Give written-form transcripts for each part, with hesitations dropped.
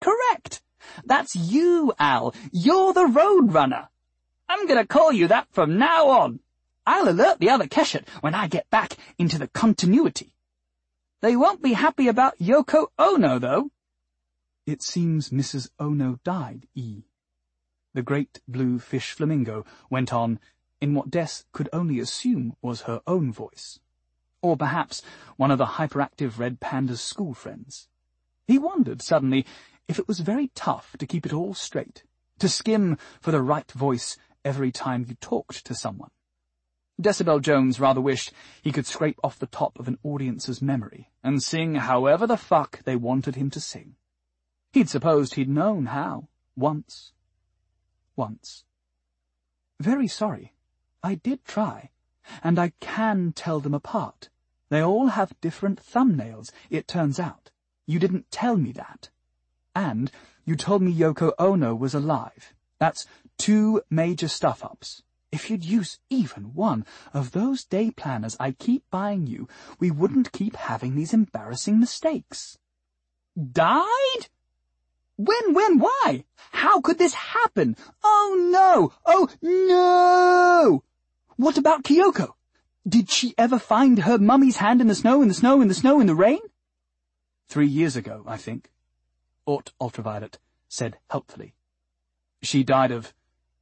correct. That's you, Al. You're the Roadrunner. I'm going to call you that from now on. I'll alert the other Keshet when I get back into the continuity. They won't be happy about Yoko Ono, though. It seems Mrs. Ono died, E. The great blue fish flamingo went on in what Des could only assume was her own voice, or perhaps one of the hyperactive red panda's school friends. He wondered suddenly if it was very tough to keep it all straight, to skim for the right voice every time you talked to someone. Decibel Jones rather wished he could scrape off the top of an audience's memory and sing however the fuck they wanted him to sing. He'd supposed he'd known how, once. Very sorry. I did try, and I can tell them apart. They all have different thumbnails, it turns out. You didn't tell me that. And you told me Yoko Ono was alive. That's 2 major stuff-ups. If you'd use even one of those day planners I keep buying you, we wouldn't keep having these embarrassing mistakes. Died? When, why? How could this happen? Oh, no! What about Kyoko? Did she ever find her mummy's hand in the snow, in the rain? 3 years ago, I think, Aunt Ultraviolet said helpfully. She died of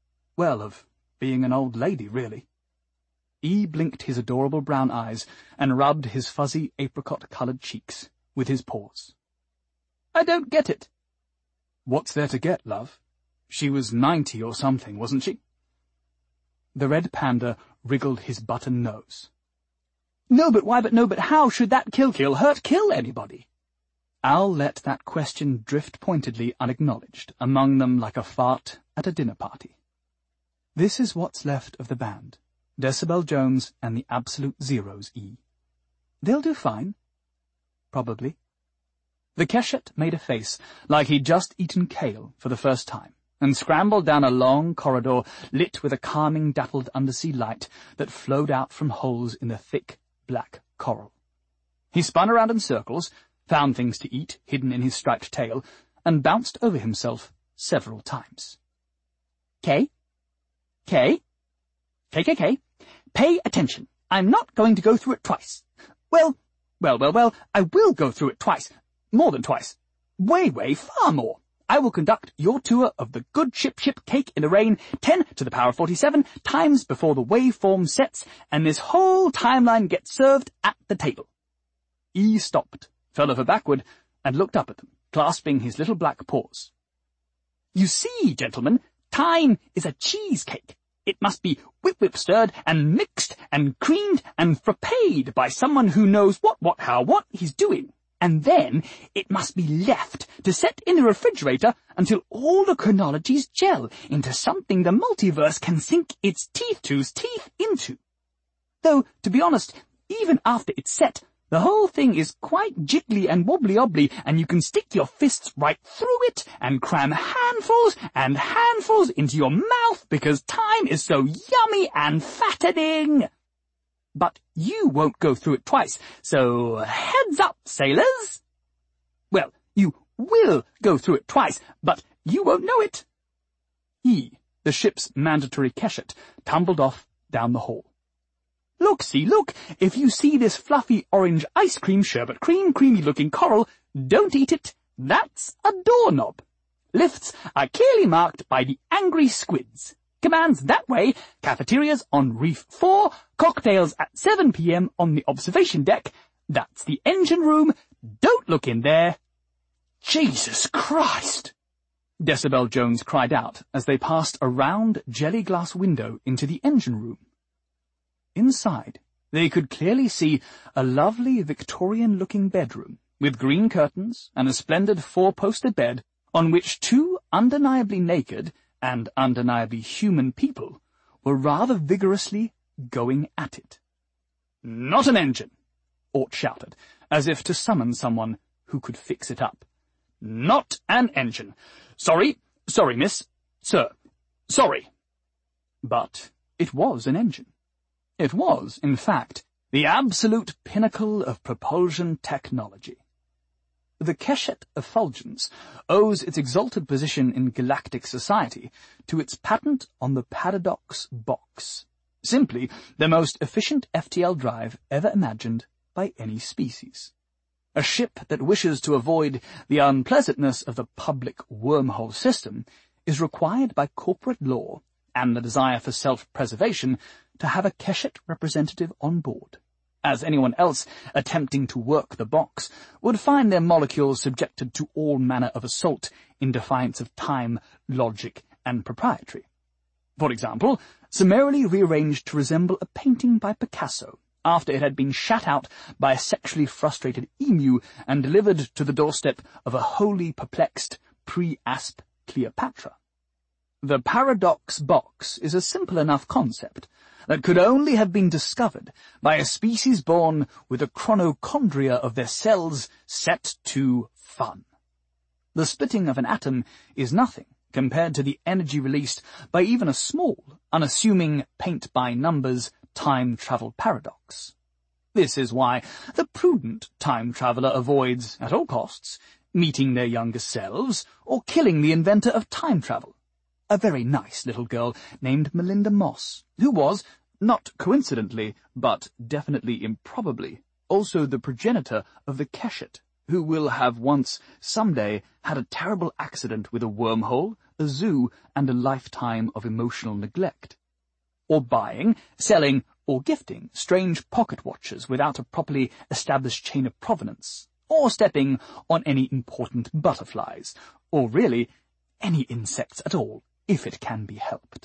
being an old lady, really. E blinked his adorable brown eyes and rubbed his fuzzy apricot-coloured cheeks with his paws. I don't get it. What's there to get, love? She was 90 or something, wasn't she? The red panda wriggled his button nose. No, but why, but how should that kill anybody? Al let that question drift pointedly unacknowledged among them like a fart at a dinner party. This is what's left of the band, Decibel Jones and the Absolute Zeros, E. They'll do fine. Probably. The Keshet made a face like he'd just eaten kale for the first time, and scrambled down a long corridor lit with a calming dappled undersea light that flowed out from holes in the thick, black coral. He spun around in circles, found things to eat hidden in his striped tail, and bounced over himself several times. K, pay attention. I'm not going to go through it twice. Well, I will go through it twice. More than twice. Way, far more. I will conduct your tour of the good ship Cake in the Rain 10 to the power 47 times before the waveform sets, and this whole timeline gets served at the table. E stopped, fell over backward, and looked up at them, clasping his little black paws. You see, gentlemen, time is a cheesecake. It must be whip stirred and mixed and creamed and frappéed by someone who knows what he's doing. And then it must be left to set in the refrigerator until all the chronologies gel into something the multiverse can sink its teeth into. Though, to be honest, even after it's set, the whole thing is quite jiggly and wobbly-obbly, and you can stick your fists right through it and cram handfuls and handfuls into your mouth because time is so yummy and fattening. But you won't go through it twice, so heads up, sailors. Well, you will go through it twice, but you won't know it. E, the ship's mandatory Keshet, tumbled off down the hall. Look, if you see this fluffy orange ice cream sherbet creamy-looking coral, don't eat it. That's a doorknob. Lifts are clearly marked by the angry squids. Commands that way, cafeterias on Reef 4, cocktails at 7 p.m. on the observation deck. That's the engine room. Don't look in there. Jesus Christ! Decibel Jones cried out as they passed a round jelly-glass window into the engine room. Inside, they could clearly see a lovely Victorian-looking bedroom with green curtains and a splendid 4-poster bed on which 2 undeniably naked and undeniably human people were rather vigorously going at it. Not an engine, Ort shouted, as if to summon someone who could fix it up. Not an engine. Sorry, miss. Sir, sorry. But it was an engine. It was, in fact, the absolute pinnacle of propulsion technology. The Keshet effulgence owes its exalted position in galactic society to its patent on the Paradox Box, simply the most efficient FTL drive ever imagined by any species. A ship that wishes to avoid the unpleasantness of the public wormhole system is required by corporate law and the desire for self-preservation to have a Keshet representative on board, as anyone else attempting to work the box would find their molecules subjected to all manner of assault in defiance of time, logic, and propriety. For example, summarily rearranged to resemble a painting by Picasso after it had been shat out by a sexually frustrated emu and delivered to the doorstep of a wholly perplexed pre-asp Cleopatra. The Paradox Box is a simple enough concept that could only have been discovered by a species born with the chronochondria of their cells set to fun. The splitting of an atom is nothing compared to the energy released by even a small, unassuming, paint-by-numbers time-travel paradox. This is why the prudent time traveller avoids, at all costs, meeting their younger selves or killing the inventor of time travel, a very nice little girl named Melinda Moss, who was, not coincidentally, but definitely improbably, also the progenitor of the Keshet, who will have once, someday, had a terrible accident with a wormhole, a zoo, and a lifetime of emotional neglect. Or buying, selling, or gifting strange pocket watches without a properly established chain of provenance, or stepping on any important butterflies, or really any insects at all, if it can be helped.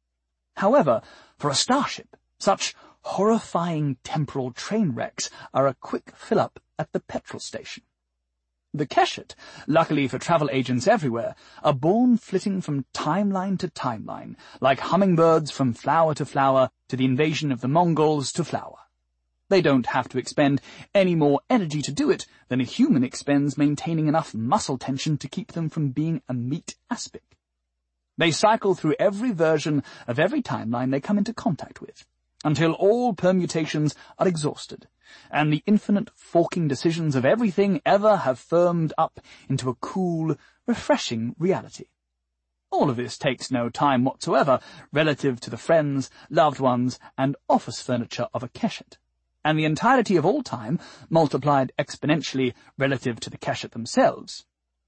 However, for a starship, such horrifying temporal train wrecks are a quick fill-up at the petrol station. The Keshet, luckily for travel agents everywhere, are born flitting from timeline to timeline, like hummingbirds from flower to flower to the invasion of the Mongols to flower. They don't have to expend any more energy to do it than a human expends maintaining enough muscle tension to keep them from being a meat aspic. They cycle through every version of every timeline they come into contact with, until all permutations are exhausted, and the infinite forking decisions of everything ever have firmed up into a cool, refreshing reality. All of this takes no time whatsoever relative to the friends, loved ones, and office furniture of a Keshet, and the entirety of all time multiplied exponentially relative to the Keshet themselves.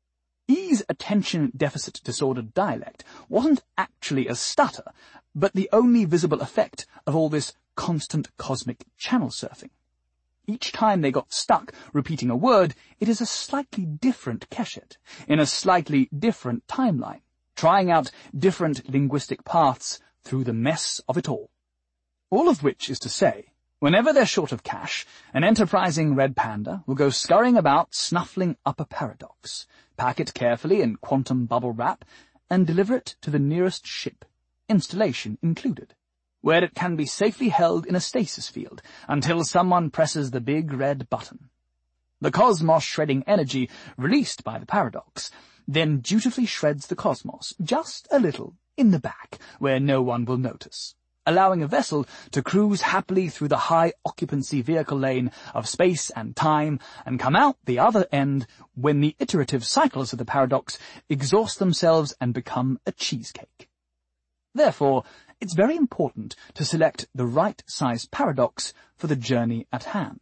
E's attention deficit disorder dialect wasn't actually a stutter, but the only visible effect of all this constant cosmic channel surfing. Each time they got stuck repeating a word, it is a slightly different Keshet, in a slightly different timeline, trying out different linguistic paths through the mess of it all. All of which is to say, whenever they're short of cash, an enterprising red panda will go scurrying about snuffling up a paradox, pack it carefully in quantum bubble wrap, and deliver it to the nearest ship, installation included, where it can be safely held in a stasis field until someone presses the big red button. The cosmos shredding energy released by the paradox then dutifully shreds the cosmos, just a little, in the back, where no one will notice, allowing a vessel to cruise happily through the high-occupancy vehicle lane of space and time and come out the other end when the iterative cycles of the paradox exhaust themselves and become a cheesecake. Therefore, it's very important to select the right size paradox for the journey at hand.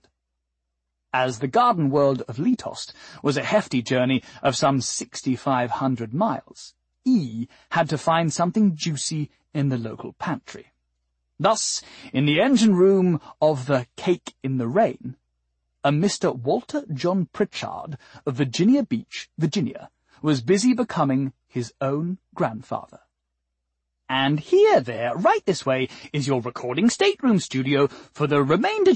As the garden world of Litost was a hefty journey of some 6,500 miles, E had to find something juicy in the local pantry. Thus, in the engine room of the Cake in the Rain, a Mr. Walter John Pritchard of Virginia Beach, Virginia, was busy becoming his own grandfather. And here, there, right this way, is your recording stateroom studio for the remainder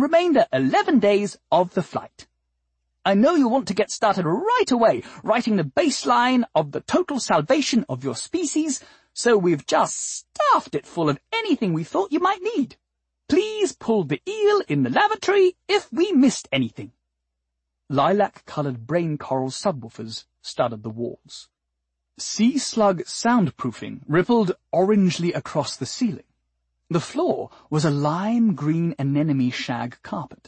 11 days of the flight. I know you want to get started right away, writing the baseline of the total salvation of your species, so we've just stuffed it full of anything we thought you might need. Please pull the eel in the lavatory if we missed anything. Lilac-coloured brain coral subwoofers studded the walls. Sea slug soundproofing rippled orangely across the ceiling. The floor was a lime green anemone shag carpet.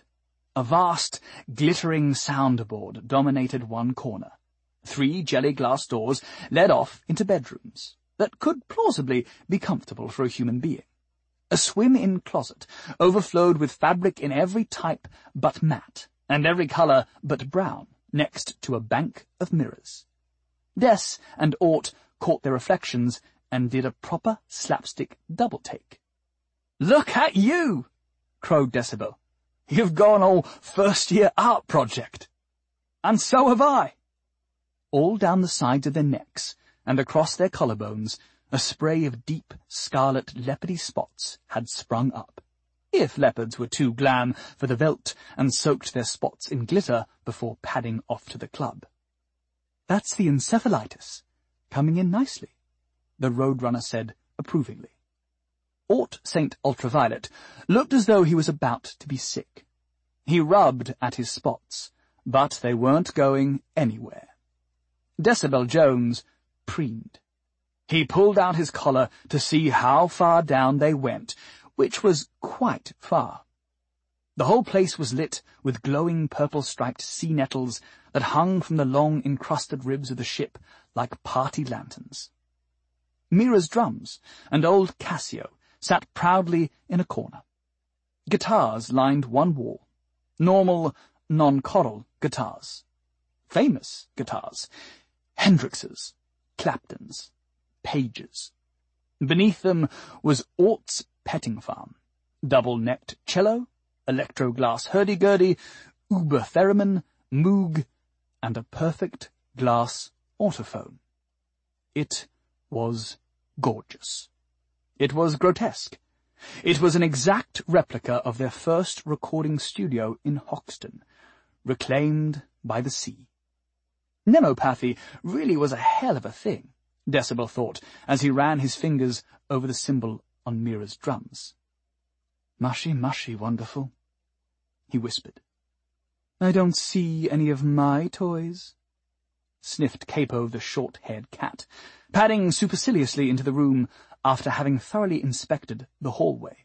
A vast, glittering soundboard dominated one corner. 3 jelly glass doors led off into bedrooms that could plausibly be comfortable for a human being. A swim-in closet overflowed with fabric in every type but matte, and every colour but brown, next to a bank of mirrors. Des and Ort caught their reflections and did a proper slapstick double-take. "Look at you!" crowed Decibel. "You've gone all first-year art project." "And so have I." All down the sides of their necks and across their collarbones, a spray of deep scarlet leopardy spots had sprung up, if leopards were too glam for the veldt and soaked their spots in glitter before padding off to the club. "That's the encephalitis, coming in nicely," the Roadrunner said approvingly. Ort St. Ultraviolet looked as though he was about to be sick. He rubbed at his spots, but they weren't going anywhere. Decibel Jones preened. He pulled out his collar to see how far down they went, which was quite far. The whole place was lit with glowing purple-striped sea nettles that hung from the long encrusted ribs of the ship like party lanterns. Mira's drums and old Cassio sat proudly in a corner. Guitars lined one wall, normal, non-choral guitars. Famous guitars, Hendrixes, Claptons, Pages. Beneath them was Ort's petting farm, double-necked cello, electro-glass hurdy-gurdy, uber-theremin, moog, and a perfect glass autophone. It was gorgeous. It was grotesque. It was an exact replica of their first recording studio in Hoxton, reclaimed by the sea. Nemopathy really was a hell of a thing, Decibel thought, as he ran his fingers over the cymbal on Mira's drums. "Mushy, mushy, wonderful," he whispered. "I don't see any of my toys," sniffed Capo the short-haired cat, padding superciliously into the room after having thoroughly inspected the hallway.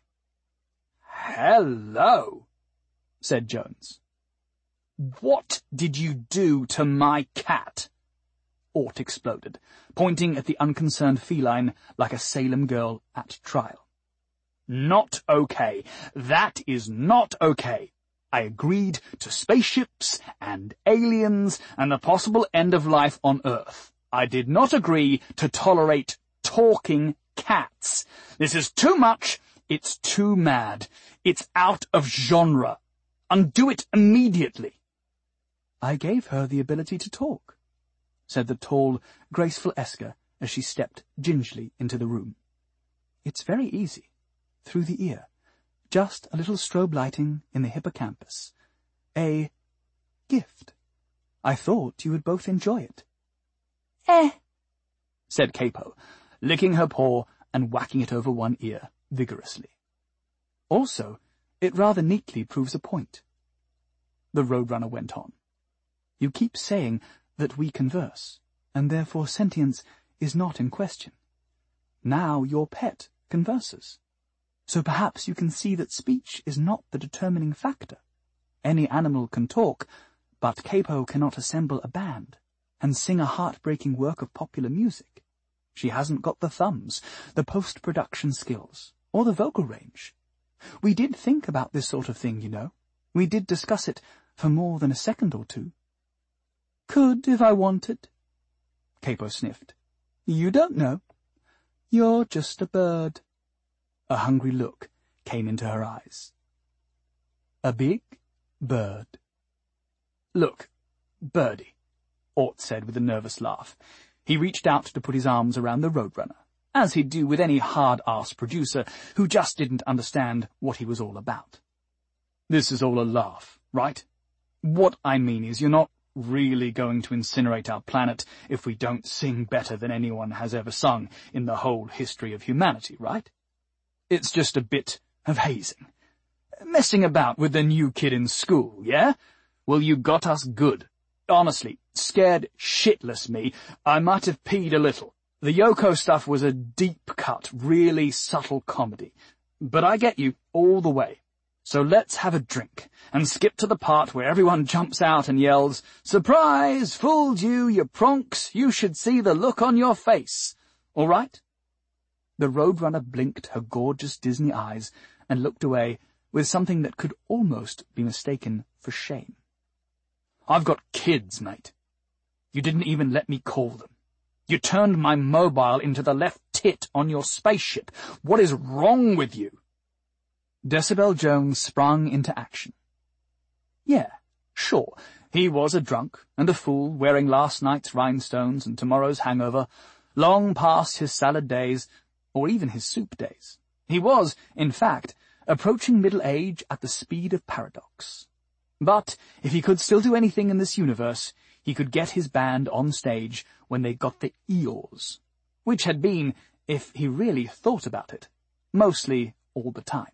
"Hello," said Jones. "What did you do to my cat?" Ort exploded, pointing at the unconcerned feline like a Salem girl at trial. "Not okay. That is not okay. I agreed to spaceships and aliens and the possible end of life on Earth. I did not agree to tolerate talking cats. This is too much. It's too mad. It's out of genre. Undo it immediately." "I gave her the ability to talk," said the tall, graceful Esker as she stepped gingerly into the room. "It's very easy. Through the ear. Just a little strobe lighting in the hippocampus. A gift. I thought you would both enjoy it." Said Capo, licking her paw and whacking it over one ear vigorously. "Also, it rather neatly proves a point," the Roadrunner went on. "You keep saying that we converse, and therefore sentience is not in question. Now your pet converses. So perhaps you can see that speech is not the determining factor. Any animal can talk, but Capo cannot assemble a band and sing a heartbreaking work of popular music. She hasn't got the thumbs, the post-production skills, or the vocal range. We did think about this sort of thing, you know. We did discuss it for more than a second or two." "Could if I wanted," Capo sniffed. "You don't know. You're just a bird." A hungry look came into her eyes. "A big bird." "Look, Birdie," Ort said with a nervous laugh. He reached out to put his arms around the Roadrunner, as he'd do with any hard-ass producer who just didn't understand what he was all about. "This is all a laugh, right? What I mean is you're not really going to incinerate our planet if we don't sing better than anyone has ever sung in the whole history of humanity, right? It's just a bit of hazing. Messing about with the new kid in school, yeah? Well, you got us good. Honestly, scared shitless me, I might have peed a little. The Yoko stuff was a deep-cut, really subtle comedy. But I get you all the way. So let's have a drink, and skip to the part where everyone jumps out and yells, "Surprise! Fooled you, you pronks! You should see the look on your face!" All right? The Roadrunner blinked her gorgeous Disney eyes and looked away with something that could almost be mistaken for shame. "I've got kids, mate. You didn't even let me call them. You turned my mobile into the left tit on your spaceship. What is wrong with you?" Decibel Jones sprung into action. Yeah, sure, he was a drunk and a fool wearing last night's rhinestones and tomorrow's hangover, long past his salad days, or even his soup days. He was, in fact, approaching middle age at the speed of paradox. But if he could still do anything in this universe, he could get his band on stage when they got the Eeyores, which had been, if he really thought about it, mostly all the time.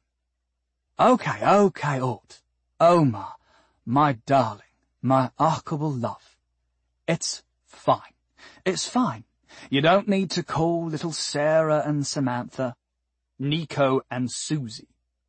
Okay, Ort. Omar, my darling, my arkable love. It's fine. It's fine. You don't need to call little Sarah and Samantha, Nico and Susie.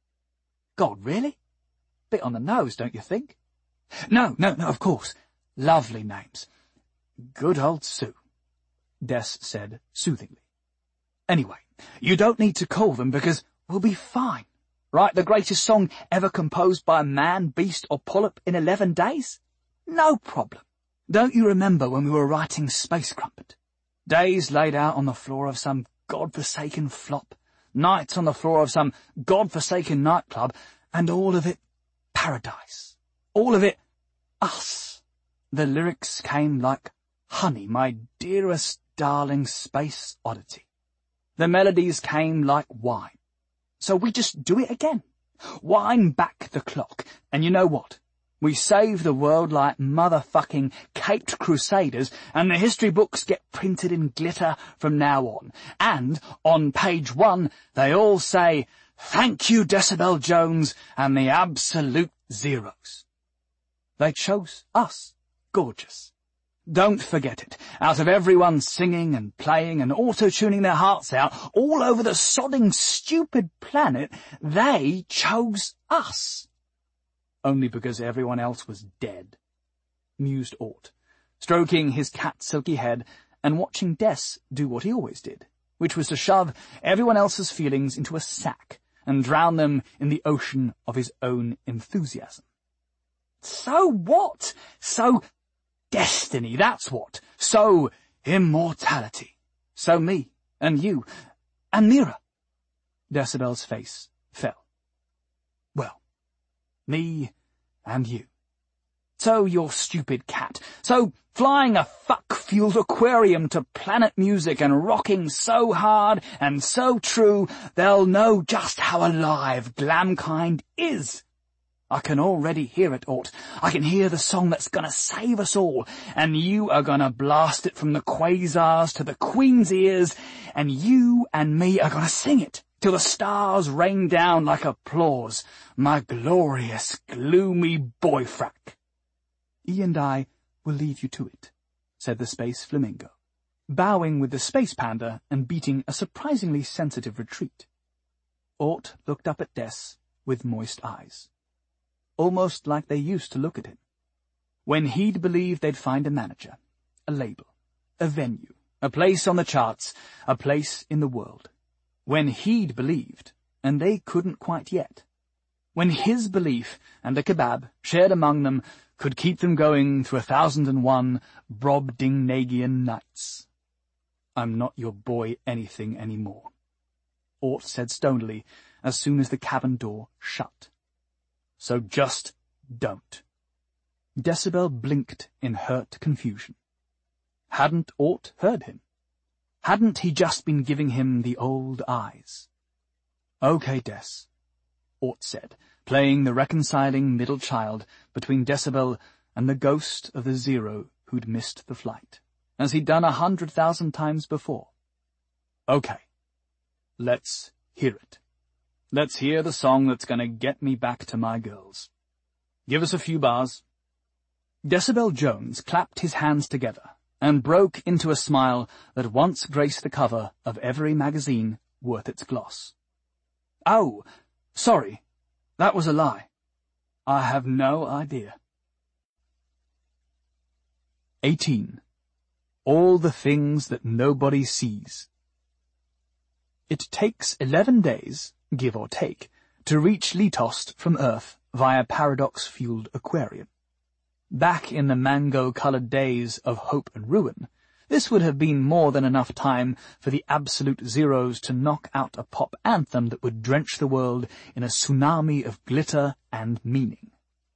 God, really? Bit on the nose, don't you think? No, of course. Lovely names. Good old Sue, Des said soothingly. Anyway, you don't need to call them because we'll be fine. Write the greatest song ever composed by a man, beast, or polyp in 11 days? No problem. Don't you remember when we were writing Space Crumpet? Days laid out on the floor of some godforsaken flop, nights on the floor of some godforsaken nightclub, and all of it paradise. All of it us. The lyrics came like honey, my dearest darling space oddity. The melodies came like wine. So we just do it again. Wind back the clock. And you know what? We save the world like motherfucking caped crusaders, and the history books get printed in glitter from now on. And on page 1, they all say, "Thank you, Decibel Jones and the absolute zeros." They chose us. Gorgeous. Don't forget it. Out of everyone singing and playing and auto-tuning their hearts out all over the sodding stupid planet, they chose us. Only because everyone else was dead, mused Ort, stroking his cat's silky head and watching Des do what he always did, which was to shove everyone else's feelings into a sack and drown them in the ocean of his own enthusiasm. So what? So destiny, that's what. So immortality. So me, and you, and Mira. Decibel's face fell. Well, me and you. So your stupid cat. So flying a fuck-fueled aquarium to planet music and rocking so hard and so true they'll know just how alive Glamkind is. I can already hear it, Ort. I can hear the song that's gonna save us all, and you are gonna blast it from the quasars to the Queen's ears, and you and me are gonna sing it till the stars rain down like applause, my glorious, gloomy boyfrack. "E and I will leave you to it," said the Space Flamingo, bowing with the Space Panda and beating a surprisingly sensitive retreat. Ort looked up at Des with moist eyes, almost like they used to look at him, when he'd believed they'd find a manager, a label, a venue, a place on the charts, a place in the world. When he'd believed, and they couldn't quite yet. When his belief and a kebab shared among them could keep them going through 1001 Brobdingnagian nights. "I'm not your boy anything anymore," Ort said stonily as soon as the cabin door shut. "So just don't." Decibel blinked in hurt confusion. Hadn't Ort heard him? Hadn't he just been giving him the old eyes? "Okay, Des," Ort said, playing the reconciling middle child between Decibel and the ghost of the Zero who'd missed the flight, as he'd done 100,000 times before. "Okay, let's hear it. Let's hear the song that's gonna get me back to my girls. Give us a few bars." Decibel Jones clapped his hands together and broke into a smile that once graced the cover of every magazine worth its gloss. "Oh, sorry. That was a lie. I have no idea. 18. All the things that nobody sees. It takes 11 days, give or take, to reach Litost from Earth via paradox-fueled Aquarium. Back in the mango-coloured days of hope and ruin, this would have been more than enough time for the absolute zeros to knock out a pop anthem that would drench the world in a tsunami of glitter and meaning.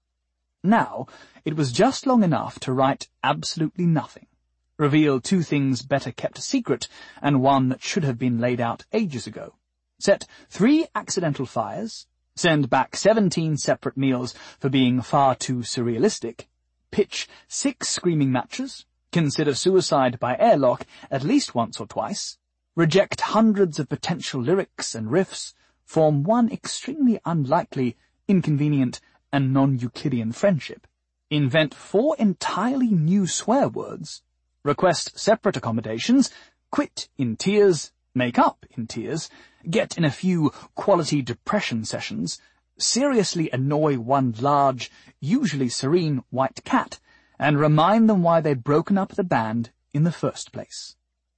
Now, it was just long enough to write absolutely nothing, reveal 2 things better kept a secret and one that should have been laid out ages ago, set 3 accidental fires, send back 17 separate meals for being far too surrealistic, pitch 6 screaming matches, consider suicide by airlock at least once or twice, reject hundreds of potential lyrics and riffs, form one extremely unlikely, inconvenient, and non-Euclidean friendship, invent 4 entirely new swear words, request separate accommodations, quit in tears, make up in tears, get in a few quality depression sessions, seriously annoy one large, usually serene white cat, and remind them why they'd broken up the band in the first place.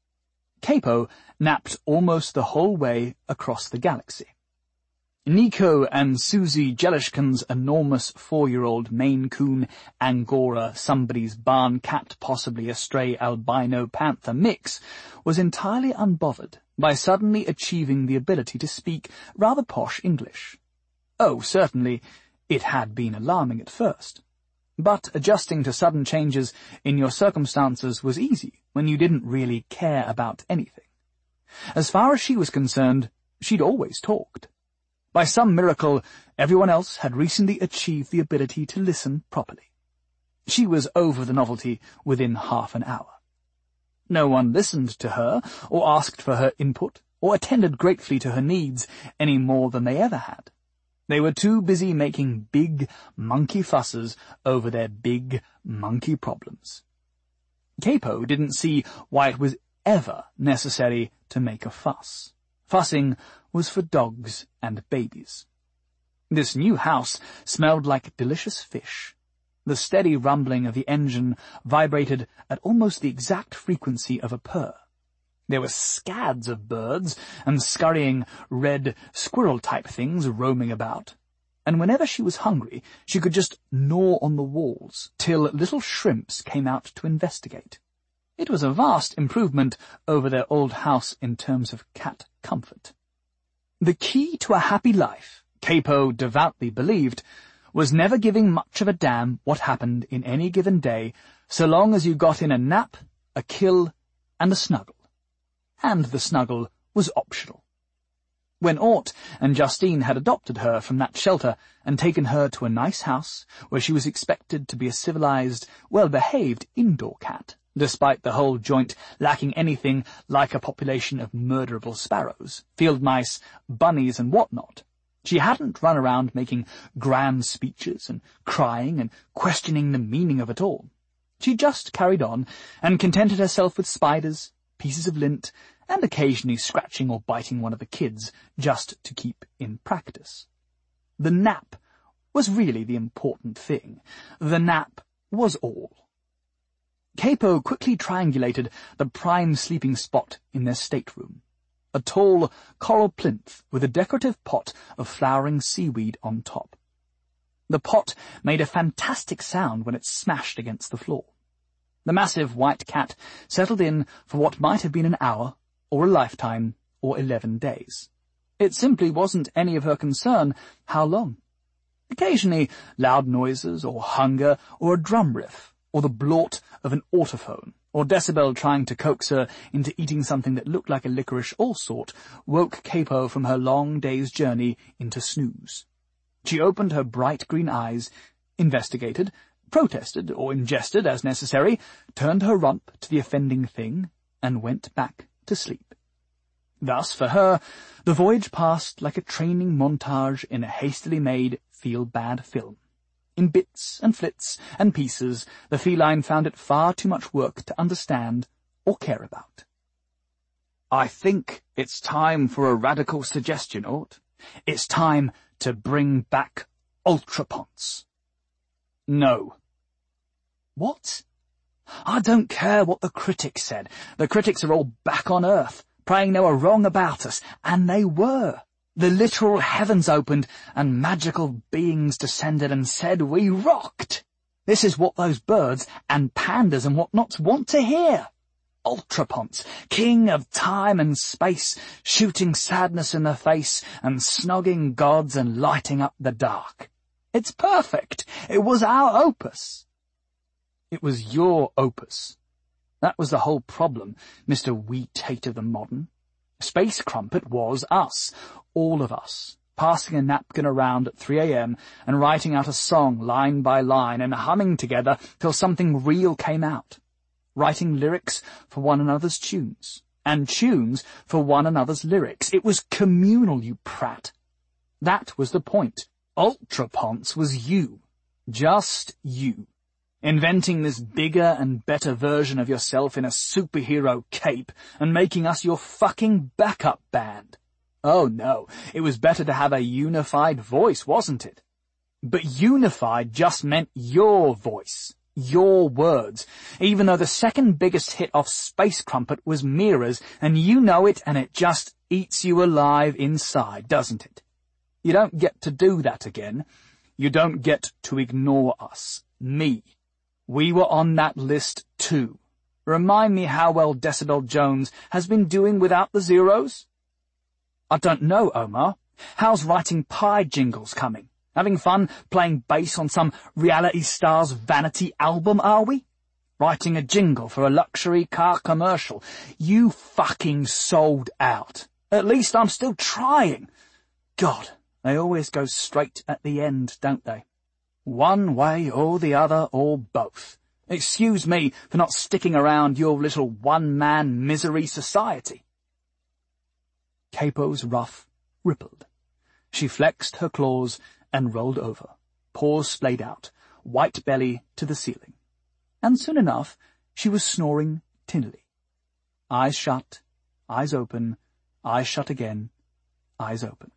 Capo napped almost the whole way across the galaxy. Nico and Susie Jelishkin's enormous 4-year-old Maine Coon, Angora, somebody's barn cat, possibly a stray albino panther mix, was entirely unbothered by suddenly achieving the ability to speak rather posh English. Oh, certainly, it had been alarming at first. But adjusting to sudden changes in your circumstances was easy when you didn't really care about anything. As far as she was concerned, she'd always talked. By some miracle, everyone else had recently achieved the ability to listen properly. She was over the novelty within half an hour. No one listened to her, or asked for her input, or attended gratefully to her needs any more than they ever had. They were too busy making big monkey fusses over their big monkey problems. Capo didn't see why it was ever necessary to make a fuss. Fussing was for dogs and babies. This new house smelled like delicious fish. The steady rumbling of the engine vibrated at almost the exact frequency of a purr. There were scads of birds and scurrying red squirrel-type things roaming about, and whenever she was hungry, she could just gnaw on the walls till little shrimps came out to investigate. It was a vast improvement over their old house in terms of cat comfort. The key to a happy life, Capo devoutly believed, was never giving much of a damn what happened in any given day, so long as you got in a nap, a kill, and a snuggle. And the snuggle was optional. When Ort and Justine had adopted her from that shelter and taken her to a nice house where she was expected to be a civilized, well-behaved indoor cat, despite the whole joint lacking anything like a population of murderable sparrows, field mice, bunnies, and whatnot, she hadn't run around making grand speeches and crying and questioning the meaning of it all. She just carried on and contented herself with spiders, pieces of lint, and occasionally scratching or biting one of the kids just to keep in practice. The nap was really the important thing. The nap was all. Capo quickly triangulated the prime sleeping spot in their stateroom, a tall coral plinth with a decorative pot of flowering seaweed on top. The pot made a fantastic sound when it smashed against the floor. The massive white cat settled in for what might have been an hour, or a lifetime, or 11 days. It simply wasn't any of her concern how long. Occasionally loud noises, or hunger, or a drum riff, or the blort of an autophone, or Decibel trying to coax her into eating something that looked like a licorice allsort, woke Capo from her long day's journey into snooze. She opened her bright green eyes, investigated, protested or ingested as necessary, turned her rump to the offending thing, and went back to sleep. Thus, for her, the voyage passed like a training montage in a hastily made feel-bad film. In bits and flits and pieces, the feline found it far too much work to understand or care about. "I think it's time for a radical suggestion, Ort. It's time to bring back Ultraponts. No. What? I don't care what the critics said. The critics are all back on Earth, praying they were wrong about us, and they were. The literal heavens opened, and magical beings descended and said we rocked. This is what those birds and pandas and whatnots want to hear. Ultraponts, king of time and space, shooting sadness in the face and snogging gods and lighting up the dark. It's perfect. It was our opus. It was your opus. That was the whole problem, Mr. Wheat-Hate of the Modern. Space Crumpet was us, all of us, passing a napkin around at 3 a.m. and writing out a song line by line and humming together till something real came out. Writing lyrics for one another's tunes, and tunes for one another's lyrics. It was communal, you prat. That was the point. Ultraponts was you. Just you. Inventing this bigger and better version of yourself in a superhero cape and making us your fucking backup band. Oh no, it was better to have a unified voice, wasn't it? But unified just meant your voice, your words, even though the second biggest hit off Space Crumpet was Mira's, and you know it, and it just eats you alive inside, doesn't it? You don't get to do that again. You don't get to ignore us, me. We were on that list too. Remind me how well Decibel Jones has been doing without the zeros? I don't know, Omar. How's writing pie jingles coming? Having fun playing bass on some reality star's vanity album, are we? Writing a jingle for a luxury car commercial. You fucking sold out. At least I'm still trying. God, they always go straight at the end, don't they? One way or the other or both. Excuse me for not sticking around your little one-man misery society. Capo's ruff rippled. She flexed her claws and rolled over, paws splayed out, white belly to the ceiling. And soon enough she was snoring tinnily. Eyes shut, eyes open, eyes shut again, eyes open.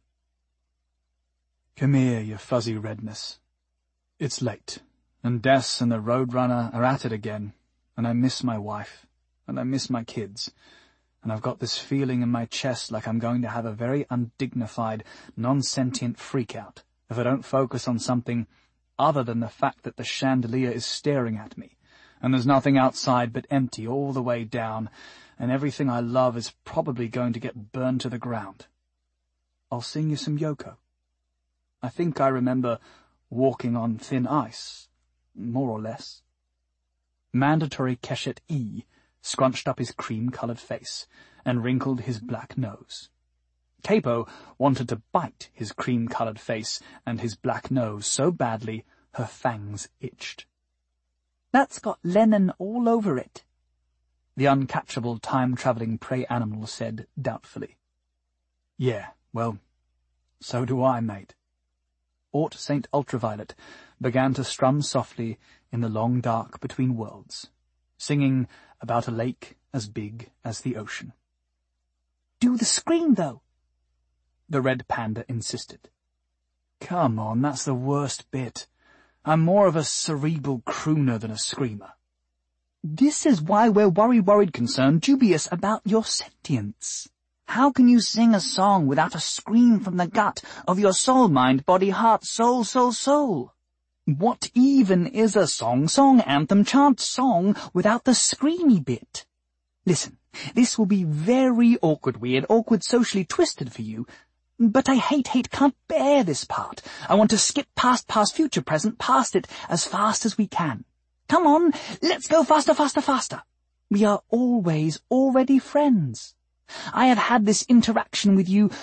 Come here, you fuzzy redness. It's late, and Des and the Roadrunner are at it again, and I miss my wife, and I miss my kids, and I've got this feeling in my chest like I'm going to have a very undignified, non-sentient freak-out if I don't focus on something other than the fact that the chandelier is staring at me, and there's nothing outside but empty all the way down, and everything I love is probably going to get burned to the ground. I'll sing you some Yoko. I think I remember walking on thin ice, more or less. Mandatory Keshet E scrunched up his cream-coloured face and wrinkled his black nose. Capo wanted to bite his cream-coloured face and his black nose so badly her fangs itched. That's got Lennon all over it, the uncatchable time-travelling prey animal said doubtfully. Yeah, well, so do I, mate. Aut St. Ultraviolet began to strum softly in the long dark between worlds, singing about a lake as big as the ocean. Do the scream, though, the red panda insisted. Come on, that's the worst bit. I'm more of a cerebral crooner than a screamer. This is why we're worried, concerned, dubious about your sentience. How can you sing a song without a scream from the gut of your soul, mind, body, heart, soul, soul, soul? What even is a song, anthem, chant, song without the screamy bit? Listen, this will be very awkward, weird, awkward, socially twisted for you, but I hate, can't bear this part. I want to skip past, future, present, past it as fast as we can. Come on, let's go faster, faster. We are always already friends. I have had this interaction with you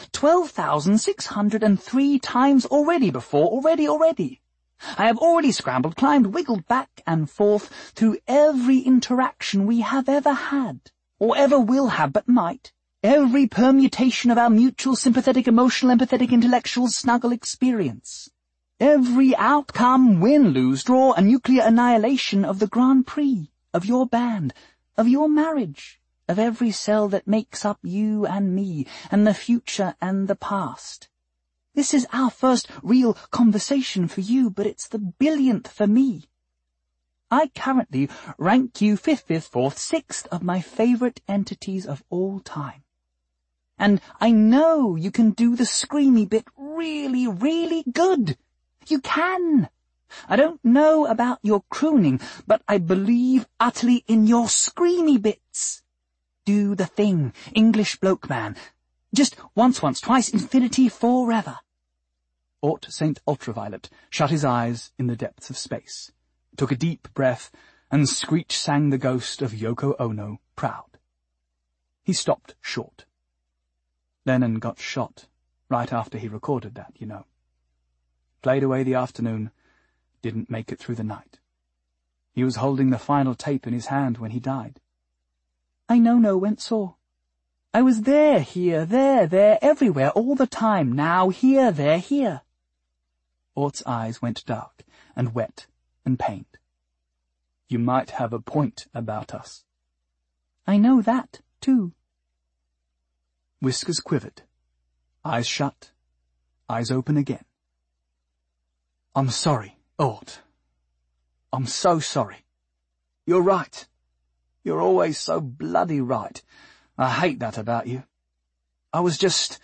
12,603 times already before, already. I have already scrambled, climbed, wiggled back and forth through every interaction we have ever had, or ever will have but might, every permutation of our mutual sympathetic, emotional, empathetic, intellectual snuggle experience, every outcome, win, lose, draw, and nuclear annihilation of the Grand Prix, of your band, of your marriage, of every cell that makes up you and me, and the future and the past. This is our first real conversation for you, but it's the billionth for me. I currently rank you 5th, 5th, 4th, 6th of my favourite entities of all time. And I know you can do the screamy bit really, really good. You can. I don't know about your crooning, but I believe utterly in your screamy bits. Do the thing, English bloke man. Just once, twice, infinity, forever. Aut St. Ultraviolet shut his eyes in the depths of space, took a deep breath, and screech-sang the ghost of Yoko Ono, proud. He stopped short. Lennon got shot right after he recorded that, you know. Played away the afternoon, didn't make it through the night. He was holding the final tape in his hand when he died. I no went saw. I was there, here, there, everywhere, all the time, now, here, there, here. Aut's eyes went dark and wet and pained. You might have a point about us. I know that, too. Whiskers quivered. Eyes shut, eyes open again. I'm sorry, Aut. I'm so sorry. You're right. You're always so bloody right. I hate that about you. I was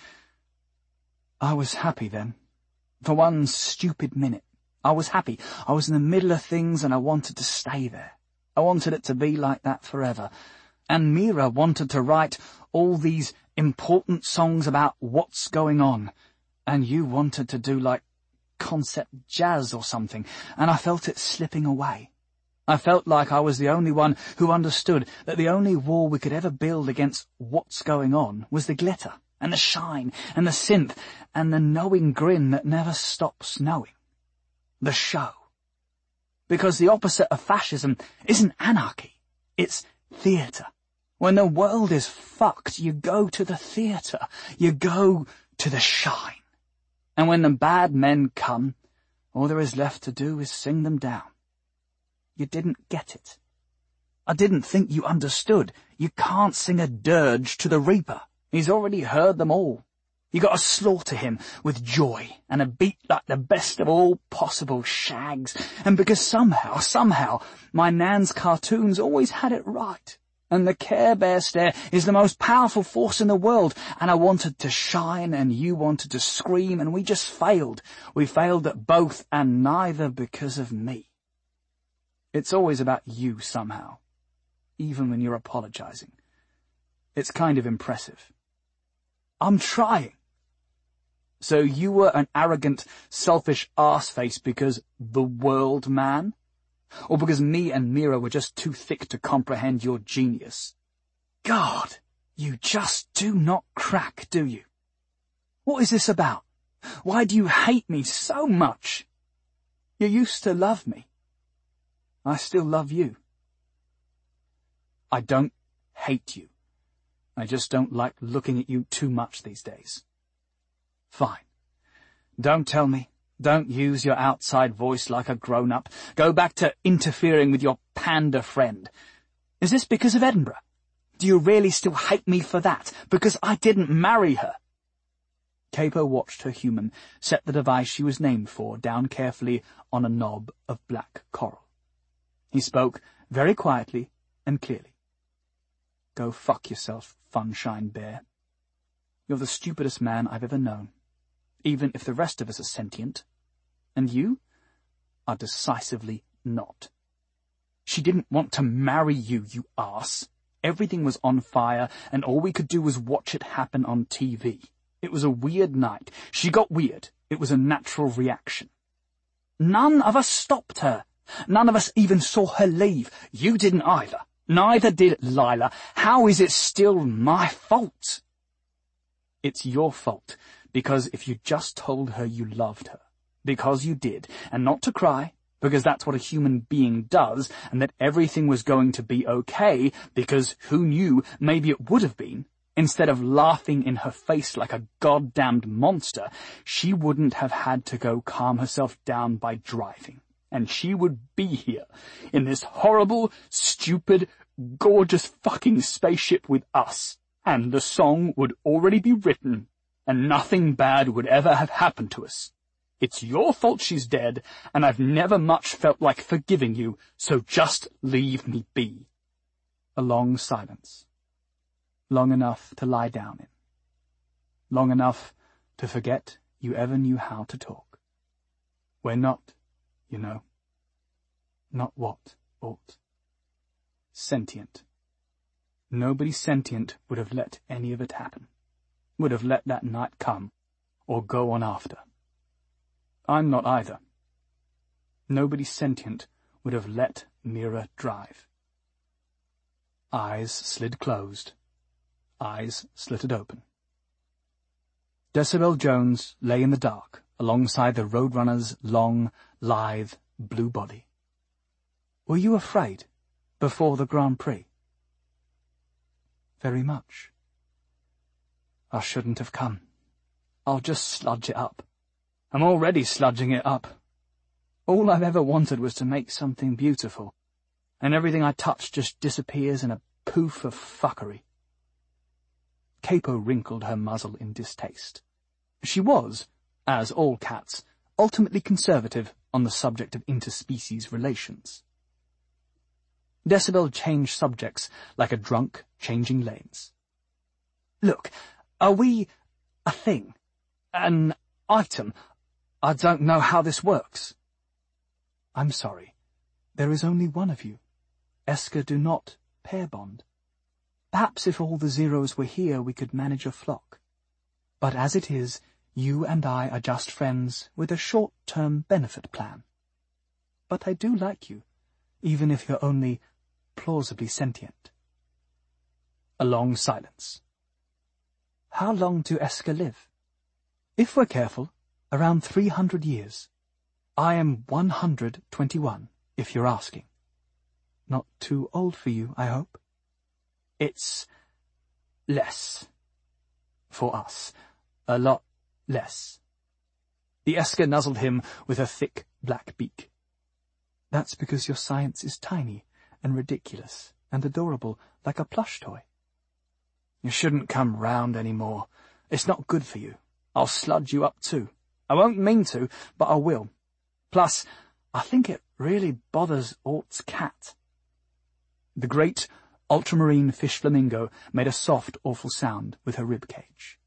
happy then. For one stupid minute. I was happy. I was in the middle of things and I wanted to stay there. I wanted it to be like that forever. And Mira wanted to write all these important songs about what's going on. And you wanted to do like concept jazz or something. And I felt it slipping away. I felt like I was the only one who understood that the only wall we could ever build against what's going on was the glitter and the shine and the synth and the knowing grin that never stops knowing. The show. Because the opposite of fascism isn't anarchy, it's theatre. When the world is fucked, you go to the theatre, you go to the shine. And when the bad men come, all there is left to do is sing them down. You didn't get it. I didn't think you understood. You can't sing a dirge to the Reaper. He's already heard them all. You got to slaughter him with joy and a beat like the best of all possible shags. And because somehow, my Nan's cartoons always had it right. And the Care Bear stare is the most powerful force in the world. And I wanted to shine and you wanted to scream and we just failed. We failed at both and neither because of me. It's always about you somehow, even when you're apologizing. It's kind of impressive. I'm trying. So you were an arrogant, selfish arseface because the world man? Or because me and Mira were just too thick to comprehend your genius? God, you just do not crack, do you? What is this about? Why do you hate me so much? You used to love me. I still love you. I don't hate you. I just don't like looking at you too much these days. Fine. Don't tell me. Don't use your outside voice like a grown-up. Go back to interfering with your panda friend. Is this because of Edinburgh? Do you really still hate me for that? Because I didn't marry her? Capo watched her human set the device she was named for down carefully on a knob of black coral. He spoke very quietly and clearly. Go fuck yourself, Funshine Bear. You're the stupidest man I've ever known, even if the rest of us are sentient. And you are decisively not. She didn't want to marry you, you arse. Everything was on fire, and all we could do was watch it happen on TV. It was a weird night. She got weird. It was a natural reaction. None of us stopped her. None of us even saw her leave. You didn't either. Neither did Lila. How is it still my fault? It's your fault, because if you just told her you loved her, because you did, and not to cry, because that's what a human being does, and that everything was going to be okay, because who knew, maybe it would have been, instead of laughing in her face like a goddamned monster, she wouldn't have had to go calm herself down by driving. And she would be here, in this horrible, stupid, gorgeous fucking spaceship with us. And the song would already be written. and nothing bad would ever have happened to us. It's your fault she's dead, and I've never much felt like forgiving you, so just leave me be." A long silence. Long enough to lie down in. Long enough to forget you ever knew how to talk. We're not, you know. Not what ought. Sentient. Nobody sentient would have let any of it happen. Would have let that night come, or go on after. I'm not either. Nobody sentient would have let Mira drive. Eyes slid closed. Eyes slitted open. Decibel Jones lay in the dark alongside the Roadrunner's long, lithe, blue body. Were you afraid before the Grand Prix? Very much. I shouldn't have come. I'll just sludge it up. I'm already sludging it up. All I've ever wanted was to make something beautiful, and everything I touch just disappears in a poof of fuckery. Capo wrinkled her muzzle in distaste. She was, as all cats, ultimately conservative on the subject of interspecies relations. Decibel changed subjects like a drunk changing lanes. Look, are we a thing? An item? I don't know how this works. I'm sorry. There is only one of you. Esker do not pair bond. Perhaps if all the zeros were here we could manage a flock. But as it is, you and I are just friends with a short-term benefit plan. But I do like you, even if you're only plausibly sentient. A long silence. How long do Esker live? If we're careful, around 300 years. I am 121, if you're asking. Not too old for you, I hope? It's less. For us. A lot less. The Esker nuzzled him with her thick black beak. That's because your science is tiny and ridiculous and adorable, like a plush toy. You shouldn't come round any more. It's not good for you. I'll sludge you up too. I won't mean to, but I will. Plus, I think it really bothers Ort's cat. The great ultramarine fish flamingo made a soft, awful sound with her rib cage.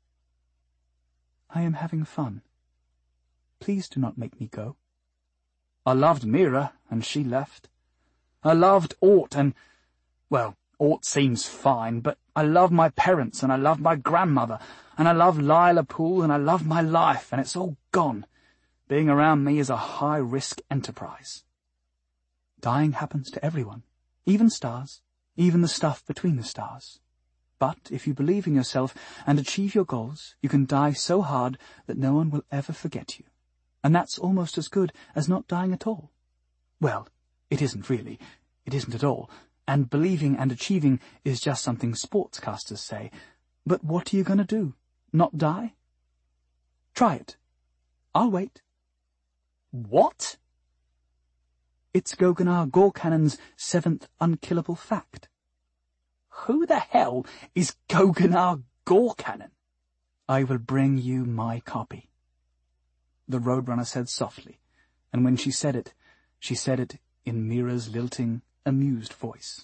I am having fun. Please do not make me go. I loved Mira, and she left. I loved Ort, and, well, Ort seems fine, but I love my parents, and I love my grandmother, and I love Lila Poole, and I love my life, and it's all gone. Being around me is a high-risk enterprise. Dying happens to everyone, even stars, even the stuff between the stars. But if you believe in yourself and achieve your goals, you can die so hard that no one will ever forget you. And that's almost as good as not dying at all. Well, it isn't really. It isn't at all. And believing and achieving is just something sportscasters say. But what are you going to do? Not die? Try it. I'll wait. What? It's Gogunar Gorkannon's 7th unkillable fact. Who the hell is Gogunar Gorkannon? I will bring you my copy, the Roadrunner said softly, and when she said it in Mira's lilting, amused voice.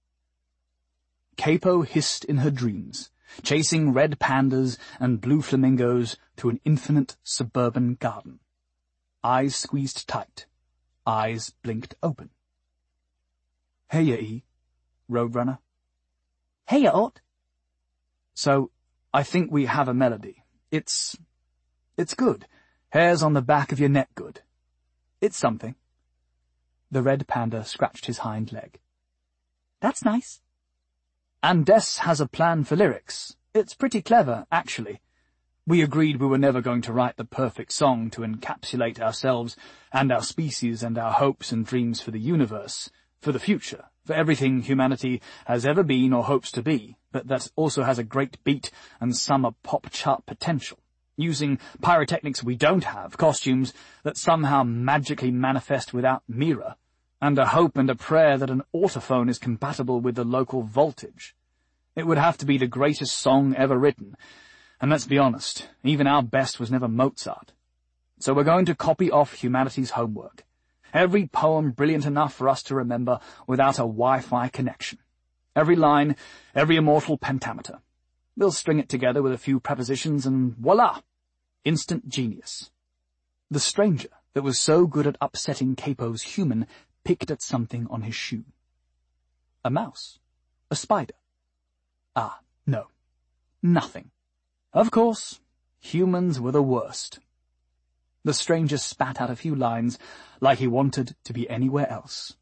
Capo hissed in her dreams, chasing red pandas and blue flamingos through an infinite suburban garden. Eyes squeezed tight, eyes blinked open. Heya, E, Roadrunner. Heya, Ort. So, I think we have a melody. It's good. Hairs on the back of your neck good. It's something. The red panda scratched his hind leg. That's nice. And Des has a plan for lyrics. It's pretty clever, actually. We agreed we were never going to write the perfect song to encapsulate ourselves and our species and our hopes and dreams for the universe, for the future, for everything humanity has ever been or hopes to be, but that also has a great beat and summer pop chart potential, using pyrotechnics we don't have, costumes that somehow magically manifest without Mira, and a hope and a prayer that an autophone is compatible with the local voltage. It would have to be the greatest song ever written, And let's be honest, even our best was never Mozart. So we're going to copy off humanity's homework. Every poem brilliant enough for us to remember without a Wi-Fi connection. Every line, every immortal pentameter. We'll string it together with a few prepositions and voila! Instant genius. The stranger that was so good at upsetting Capo's human picked at something on his shoe. A mouse? A spider? Ah, no. Nothing. Of course, humans were the worst. The stranger spat out a few lines like he wanted to be anywhere else.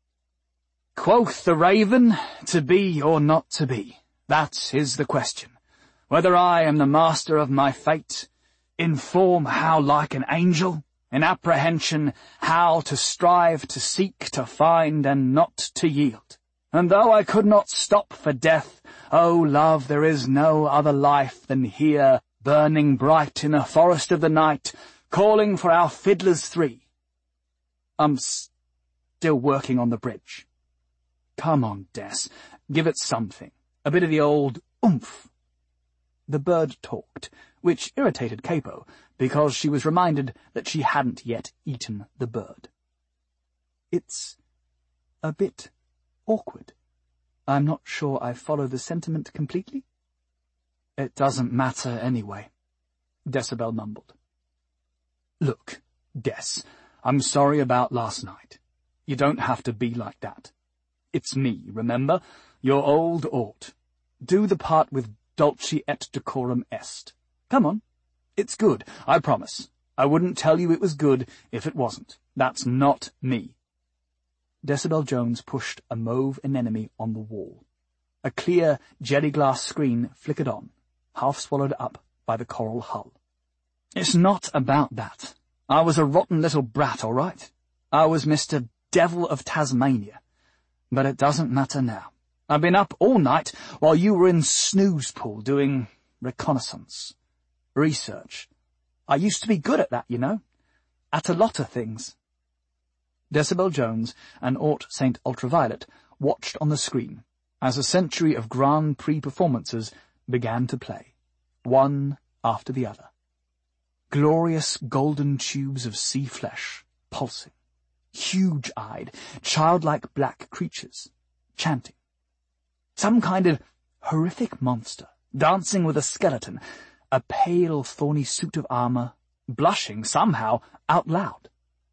Quoth the raven, to be or not to be, that is the question. Whether I am the master of my fate, in form how like an angel, in apprehension how to strive, to seek, to find, and not to yield. And though I could not stop for death, O love, there is no other life than here, burning bright in the forest of the night, calling for our fiddlers three. I'm still working on the bridge. Come on, Des, give it something, a bit of the old oomph. The bird talked, which irritated Capo, because she was reminded that she hadn't yet eaten the bird. It's a bit awkward. I'm not sure I follow the sentiment completely. It doesn't matter anyway, Decibel mumbled. Look, Des, I'm sorry about last night. You don't have to be like that. It's me, remember? Your old Ort. Do the part with dulce et decorum est. Come on. It's good, I promise. I wouldn't tell you it was good if it wasn't. That's not me. Decibel Jones pushed a mauve anemone on the wall. A clear jelly-glass screen flickered on, half swallowed up by the coral hull. It's not about that. I was a rotten little brat, all right? I was Mr. Devil of Tasmania. But it doesn't matter now. I've been up all night while you were in snooze pool doing reconnaissance. Research. I used to be good at that, you know. At a lot of things. Decibel Jones and Ort St. Ultraviolet watched on the screen as a century of Grand Prix performances began to play, one after the other. Glorious golden tubes of sea flesh, pulsing. Huge-eyed, childlike black creatures, chanting. Some kind of horrific monster, dancing with a skeleton, a pale, thorny suit of armor, blushing somehow out loud.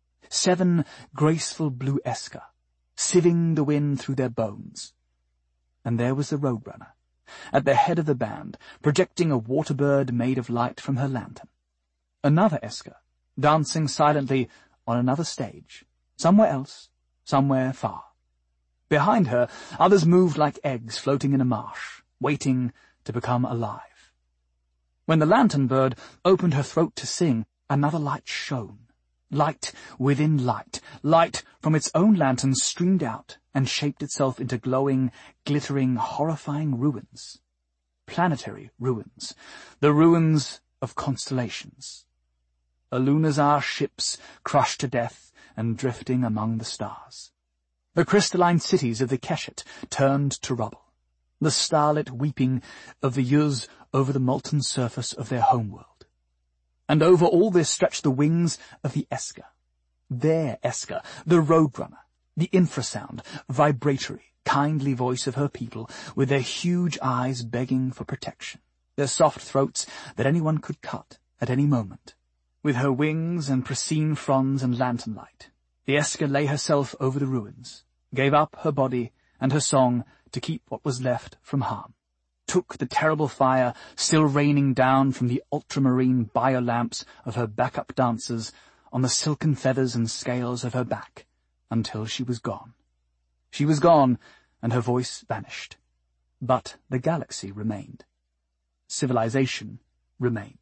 7 graceful blue Esker, sieving the wind through their bones. And there was the Roadrunner, at the head of the band, projecting a waterbird made of light from her lantern. Another Esker, dancing silently on another stage, somewhere else, somewhere far. Behind her, others moved like eggs floating in a marsh, waiting to become alive. When the lantern bird opened her throat to sing, another light shone. Light within light, light from its own lantern streamed out and shaped itself into glowing, glittering, horrifying ruins. Planetary ruins, the ruins of constellations. Alunazar ships crushed to death and drifting among the stars. The crystalline cities of the Keshet turned to rubble, the starlit weeping of the Yuz over the molten surface of their homeworld. And over all this stretched the wings of the Esker, their Esker, the Roadrunner, the infrasound, vibratory, kindly voice of her people, with their huge eyes begging for protection, their soft throats that anyone could cut at any moment. With her wings and pristine fronds and lantern light, the Esker lay herself over the ruins, gave up her body and her song to keep what was left from harm, took the terrible fire still raining down from the ultramarine biolamps of her backup dancers on the silken feathers and scales of her back, until she was gone. She was gone, and her voice vanished. But the galaxy remained. Civilization remained.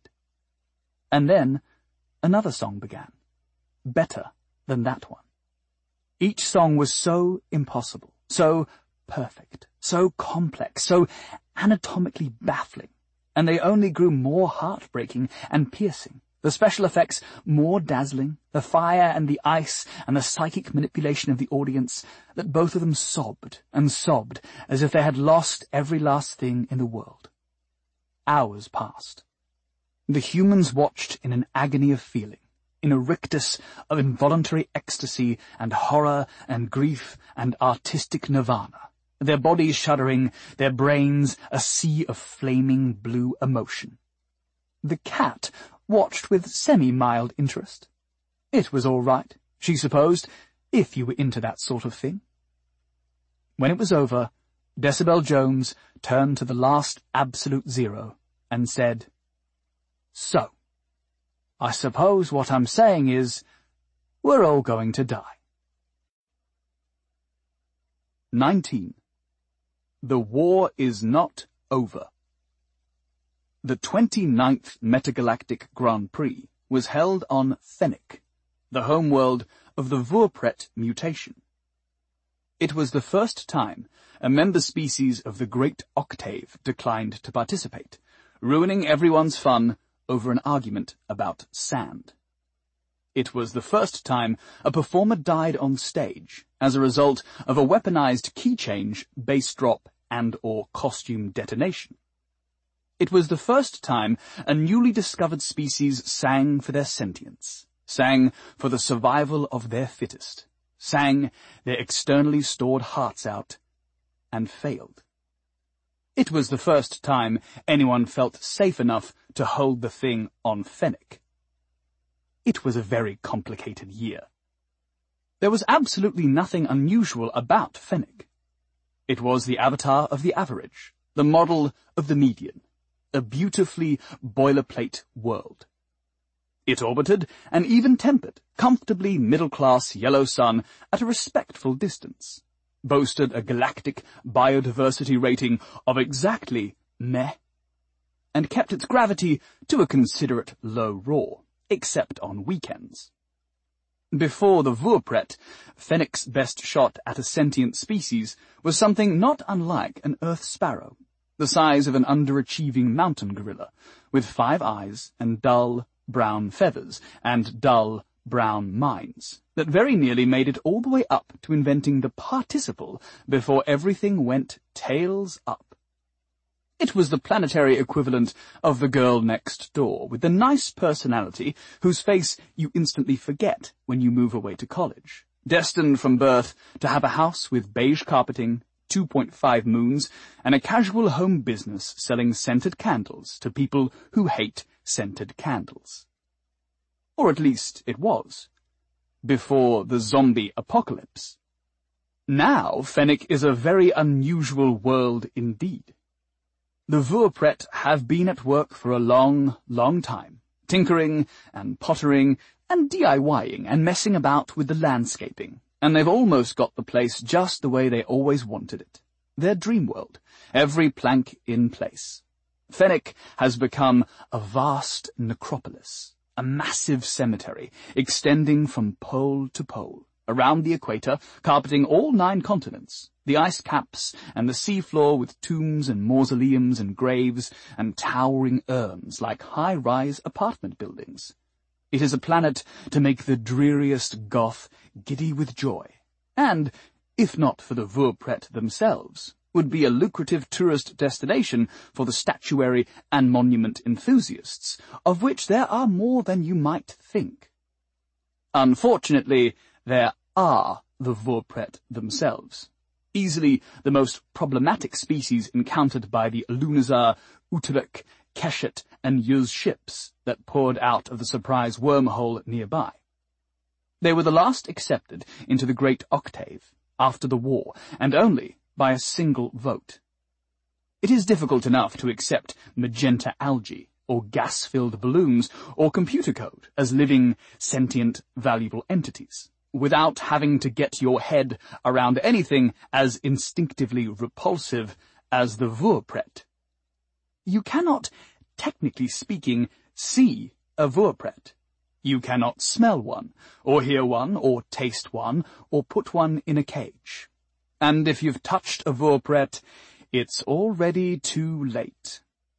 And then another song began, better than that one. Each song was so impossible, so perfect, so complex, so anatomically baffling, and they only grew more heartbreaking and piercing, the special effects more dazzling, the fire and the ice and the psychic manipulation of the audience, that both of them sobbed and sobbed as if they had lost every last thing in the world. Hours passed, The humans watched in an agony of feeling, in a rictus of involuntary ecstasy and horror and grief and artistic nirvana, their bodies shuddering, their brains a sea of flaming blue emotion. The cat watched with semi-mild interest. It was all right, she supposed, if you were into that sort of thing. When it was over, Decibel Jones turned to the last absolute zero and said, "So, I suppose what I'm saying is, we're all going to die." 19. The war is not over. The 29th Metagalactic Grand Prix was held on Fennec, the homeworld of the Vourpret mutation. It was the first time a member species of the Great Octave declined to participate, ruining everyone's fun over an argument about sand. It was the first time a performer died on stage as a result of a weaponized key change, bass drop, and/or costume detonation. It was the first time a newly discovered species sang for their sentience, sang for the survival of their fittest, sang their externally stored hearts out, and failed. It was the first time anyone felt safe enough to hold the thing on Fennec. It was a very complicated year. There was absolutely nothing unusual about Fennec. It was the avatar of the average, the model of the median, a beautifully boilerplate world. It orbited an even-tempered, comfortably middle-class yellow sun at a respectful distance, boasted a galactic biodiversity rating of exactly meh, and kept its gravity to a considerate low roar, except on weekends. Before the Vourpret, Fennec's best shot at a sentient species was something not unlike an earth sparrow, the size of an underachieving mountain gorilla, with 5 eyes and dull brown feathers and dull brown minds, that very nearly made it all the way up to inventing the participle before everything went tails up. It was the planetary equivalent of the girl next door, with the nice personality whose face you instantly forget when you move away to college, destined from birth to have a house with beige carpeting, 2.5 moons, and a casual home business selling scented candles to people who hate scented candles. Or at least it was, before the zombie apocalypse. Now Fennec is a very unusual world indeed. The Vourpret have been at work for a long, long time, tinkering and pottering and DIYing and messing about with the landscaping, and they've almost got the place just the way they always wanted it. Their dream world, every plank in place. Fennec has become a vast necropolis, a massive cemetery extending from pole to pole, around the equator, carpeting all 9 continents, the ice caps and the seafloor with tombs and mausoleums and graves and towering urns like high-rise apartment buildings. It is a planet to make the dreariest goth giddy with joy, and, if not for the Vourpret themselves, would be a lucrative tourist destination for the statuary and monument enthusiasts, of which there are more than you might think. Unfortunately, there are the Vourpret themselves, easily the most problematic species encountered by the Lunazar, Utrecht, Keshet, and Yuz ships that poured out of the surprise wormhole nearby. They were the last accepted into the Great Octave after the war, and only by a single vote. It is difficult enough to accept magenta algae, or gas-filled balloons, or computer code as living, sentient, valuable entities, without having to get your head around anything as instinctively repulsive as the Vourpret. You cannot, technically speaking, see a Vourpret. You cannot smell one, or hear one, or taste one, or put one in a cage. And if you've touched a Vourpret, it's already too late.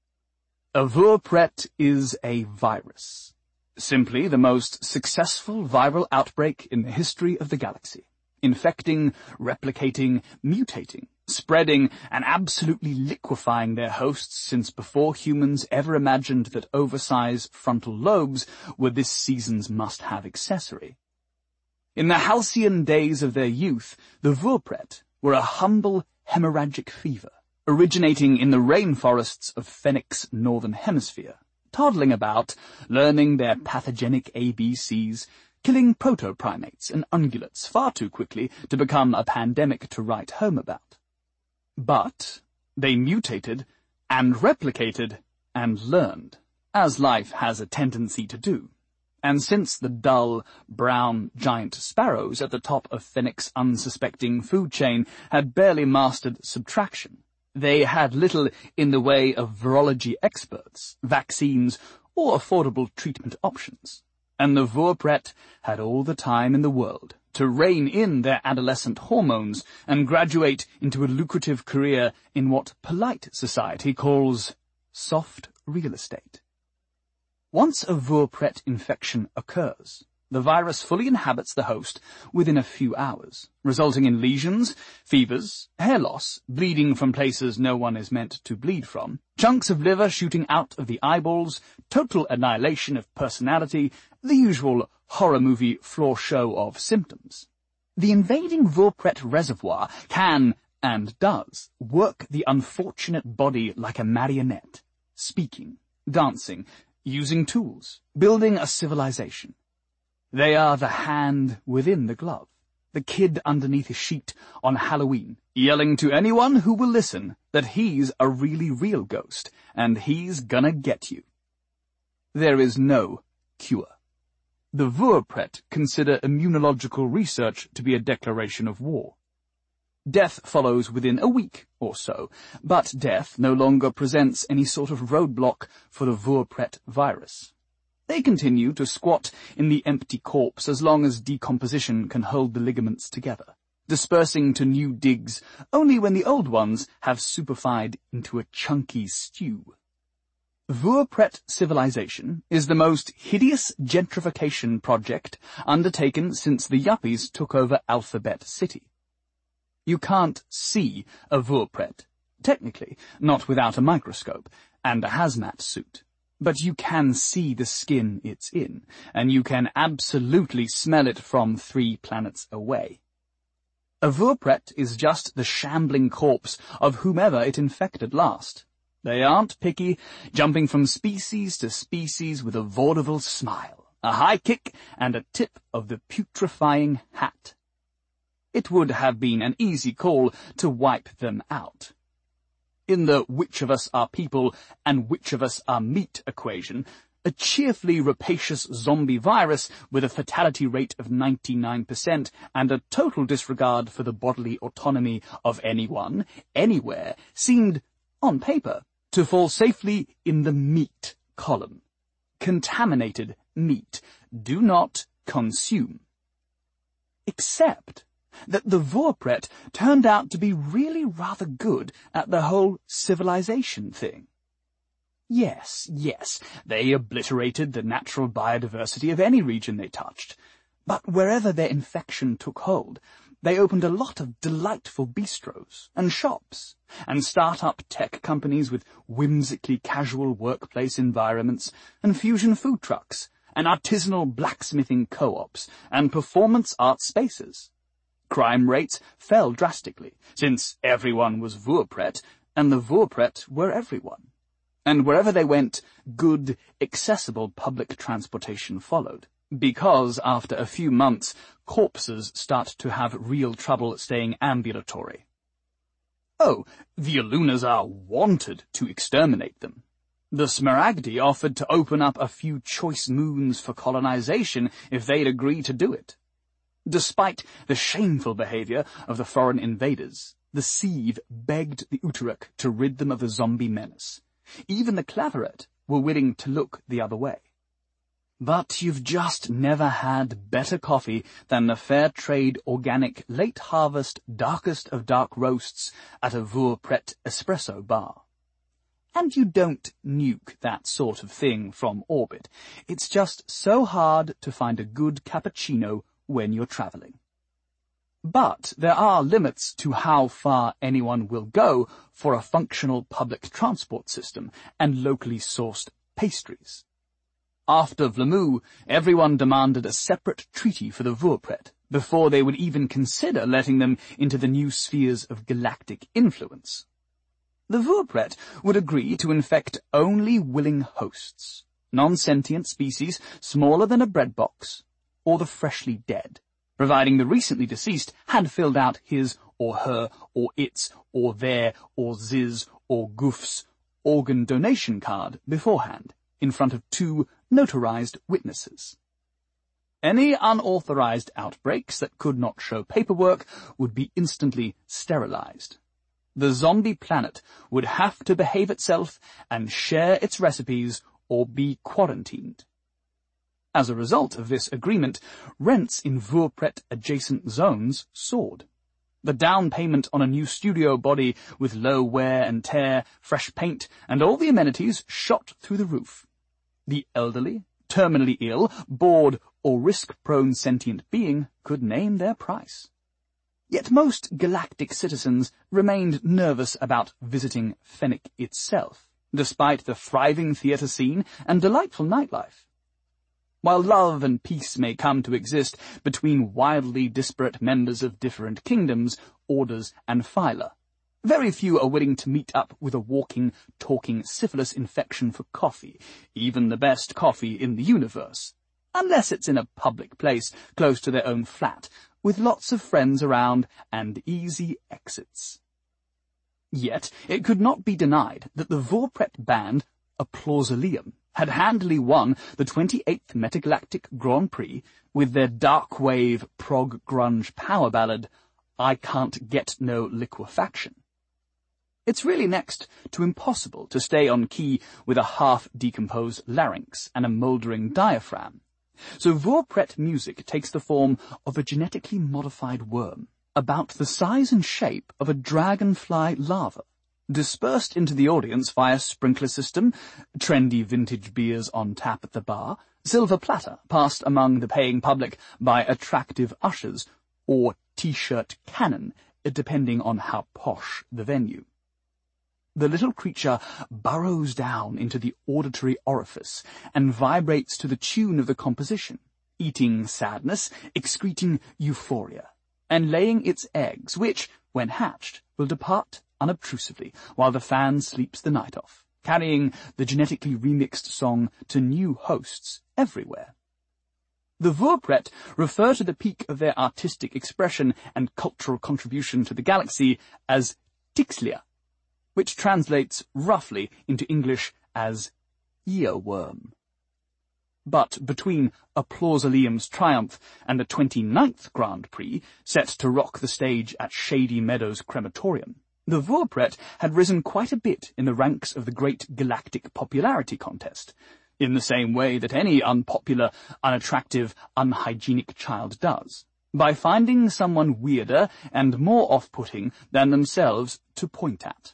A Vourpret is a virus. Simply the most successful viral outbreak in the history of the galaxy, infecting, replicating, mutating, spreading and absolutely liquefying their hosts since before humans ever imagined that oversized frontal lobes were this season's must-have accessory. In the halcyon days of their youth, the Voorpret were a humble hemorrhagic fever, originating in the rainforests of Fenwick's northern hemisphere, toddling about, learning their pathogenic ABCs, killing proto-primates and ungulates far too quickly to become a pandemic to write home about. But they mutated and replicated and learned, as life has a tendency to do. And since the dull, brown giant sparrows at the top of Fenwick's unsuspecting food chain had barely mastered subtraction, they had little in the way of virology experts, vaccines, or affordable treatment options. And the Voorpret had all the time in the world to rein in their adolescent hormones and graduate into a lucrative career in what polite society calls soft real estate. Once a Voorpret infection occurs, the virus fully inhabits the host within a few hours, resulting in lesions, fevers, hair loss, bleeding from places no one is meant to bleed from, chunks of liver shooting out of the eyeballs, total annihilation of personality, the usual horror movie floor show of symptoms. The invading Voorpret reservoir can, and does, work the unfortunate body like a marionette, speaking, dancing, using tools, building a civilization. They are the hand within the glove, the kid underneath a sheet on Halloween, yelling to anyone who will listen that he's a really real ghost, and he's gonna get you. There is no cure. The Voorpret consider immunological research to be a declaration of war. Death follows within a week or so, but death no longer presents any sort of roadblock for the Voorpret virus. They continue to squat in the empty corpse as long as decomposition can hold the ligaments together, dispersing to new digs only when the old ones have superfied into a chunky stew. Voorpret civilization is the most hideous gentrification project undertaken since the yuppies took over Alphabet City. You can't see a Voorpret, technically, not without a microscope and a hazmat suit. But you can see the skin it's in, and you can absolutely smell it from 3 planets away. A Voorpret is just the shambling corpse of whomever it infected last. They aren't picky, jumping from species to species with a vaudeville smile, a high kick, and a tip of the putrefying hat. It would have been an easy call to wipe them out. In the which of us are people and which of us are meat equation, a cheerfully rapacious zombie virus with a fatality rate of 99% and a total disregard for the bodily autonomy of anyone, anywhere, seemed, on paper, to fall safely in the meat column. Contaminated meat. Do not consume. Except that the Voorpret turned out to be really rather good at the whole civilization thing. Yes, they obliterated the natural biodiversity of any region they touched, but wherever their infection took hold, they opened a lot of delightful bistros and shops, and start-up tech companies with whimsically casual workplace environments, and fusion food trucks, and artisanal blacksmithing co-ops, and performance art spaces. Crime rates fell drastically, since everyone was Voorpret, and the Voorpret were everyone. And wherever they went, good, accessible public transportation followed, because after a few months, corpses start to have real trouble staying ambulatory. Oh, the Alunas are wanted to exterminate them. The Smaragdi offered to open up a few choice moons for colonization if they'd agree to do it. Despite the shameful behavior of the foreign invaders, the Sieve begged the Uteruk to rid them of the zombie menace. Even the Claveret were willing to look the other way. But you've just never had better coffee than the fair trade organic late harvest darkest of dark roasts at a Voorpret espresso bar. And you don't nuke that sort of thing from orbit. It's just so hard to find a good cappuccino when you're traveling. But there are limits to how far anyone will go for a functional public transport system and locally sourced pastries. After Vlamoo, everyone demanded a separate treaty for the Voorpret before they would even consider letting them into the new spheres of galactic influence. The Voorpret would agree to infect only willing hosts, non-sentient species smaller than a bread box, or the freshly dead, providing the recently deceased had filled out his or her or its or their or z's or goof's organ donation card beforehand, in front of 2 notarized witnesses. Any unauthorized outbreaks that could not show paperwork would be instantly sterilized. The zombie planet would have to behave itself and share its recipes or be quarantined. As a result of this agreement, rents in Voorpret-adjacent zones soared. The down payment on a new studio body with low wear and tear, fresh paint, and all the amenities shot through the roof. The elderly, terminally ill, bored, or risk-prone sentient being could name their price. Yet most galactic citizens remained nervous about visiting Fennec itself, despite the thriving theatre scene and delightful nightlife. While love and peace may come to exist between wildly disparate members of different kingdoms, orders, and phyla, very few are willing to meet up with a walking, talking syphilis infection for coffee, even the best coffee in the universe, unless it's in a public place close to their own flat, with lots of friends around and easy exits. Yet it could not be denied that the Voorpret band, Applausoleum, had handily won the 28th Metagalactic Grand Prix with their dark wave prog grunge power ballad, I Can't Get No Liquefaction. It's really next to impossible to stay on key with a half-decomposed larynx and a mouldering diaphragm. So Voorpret music takes the form of a genetically modified worm, about the size and shape of a dragonfly larva, dispersed into the audience via sprinkler system, trendy vintage beers on tap at the bar, silver platter passed among the paying public by attractive ushers, or T-shirt cannon, depending on how posh the venue. The little creature burrows down into the auditory orifice and vibrates to the tune of the composition, eating sadness, excreting euphoria, and laying its eggs, which, when hatched, will depart unobtrusively while the fan sleeps the night off, carrying the genetically remixed song to new hosts everywhere. The Voorpret refer to the peak of their artistic expression and cultural contribution to the galaxy as Tixlia, which translates roughly into English as earworm. But between Applausoleum's triumph and the 29th Grand Prix, set to rock the stage at Shady Meadows Crematorium, the Voorpret had risen quite a bit in the ranks of the Great Galactic Popularity Contest, in the same way that any unpopular, unattractive, unhygienic child does, by finding someone weirder and more off-putting than themselves to point at.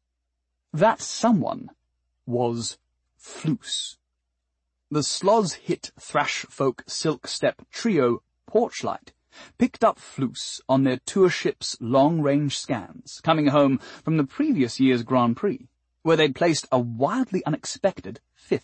That someone was Floos. The Sloz-hit thrash-folk silk-step trio Porchlight picked up Floos on their tour ship's long-range scans, coming home from the previous year's Grand Prix, where they'd placed a wildly unexpected 5th.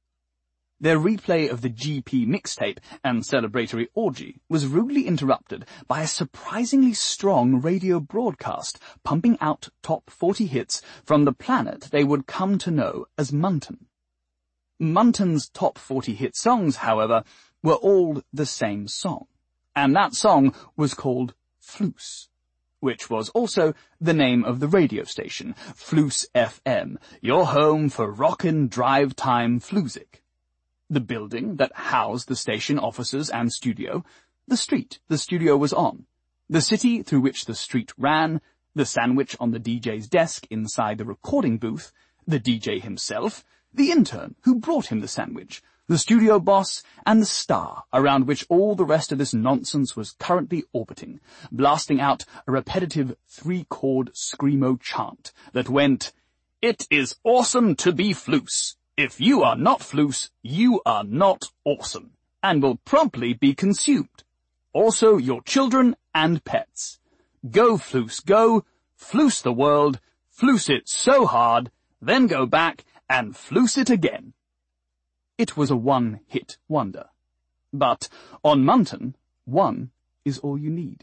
Their replay of the GP mixtape and celebratory orgy was rudely interrupted by a surprisingly strong radio broadcast pumping out top 40 hits from the planet they would come to know as Munton. Munton's top 40 hit songs, however, were all the same song, and that song was called Floos, which was also the name of the radio station, Floos FM, your home for rockin' drive-time Floosic. The building that housed the station offices and studio, the street the studio was on, the city through which the street ran, the sandwich on the DJ's desk inside the recording booth, the DJ himself, the intern who brought him the sandwich, the studio boss, and the star around which all the rest of this nonsense was currently orbiting, blasting out a repetitive 3-chord screamo chant that went, "It is awesome to be Floos. If you are not Floos, you are not awesome, and will promptly be consumed. Also your children and pets. Go, Floos, go, floos the world, floos it so hard, then go back and floos it again. It was a one-hit wonder. But on Munton, one is all you need.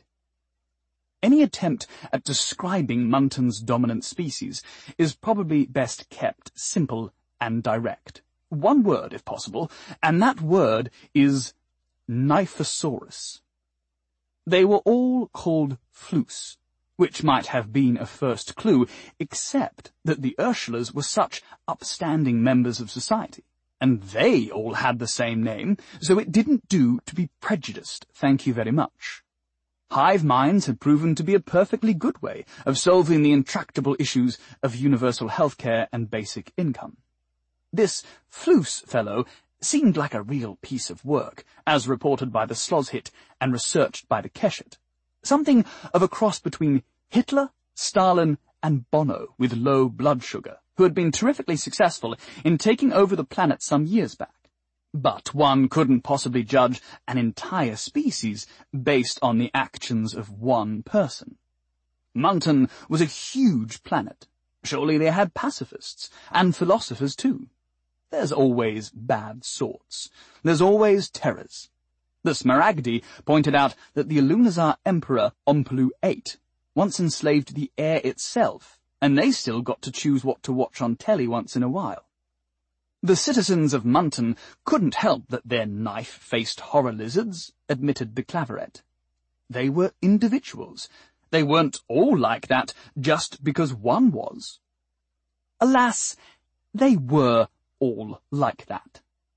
Any attempt at describing Munton's dominant species is probably best kept simple and direct. One word, if possible, and that word is Nyphosaurus. They were all called Floos, which might have been a first clue, except that the Ursulas were such upstanding members of society, and they all had the same name, so it didn't do to be prejudiced, thank you very much. Hive minds had proven to be a perfectly good way of solving the intractable issues of universal healthcare and basic income. This Floos fellow seemed like a real piece of work, as reported by the Slozhit and researched by the Keshet. Something of a cross between Hitler, Stalin, and Bono with low blood sugar, who had been terrifically successful in taking over the planet some years back. But one couldn't possibly judge an entire species based on the actions of one person. Munton was a huge planet. Surely they had pacifists, and philosophers too. There's always bad sorts. There's always terrors. The Smaragdi pointed out that the Lunazar Emperor Ompolu VIII once enslaved the air itself, and they still got to choose what to watch on telly once in a while. The citizens of Munton couldn't help that they're knife-faced horror lizards, admitted the Claveret. They were individuals. They weren't all like that just because one was. Alas, they were all like that.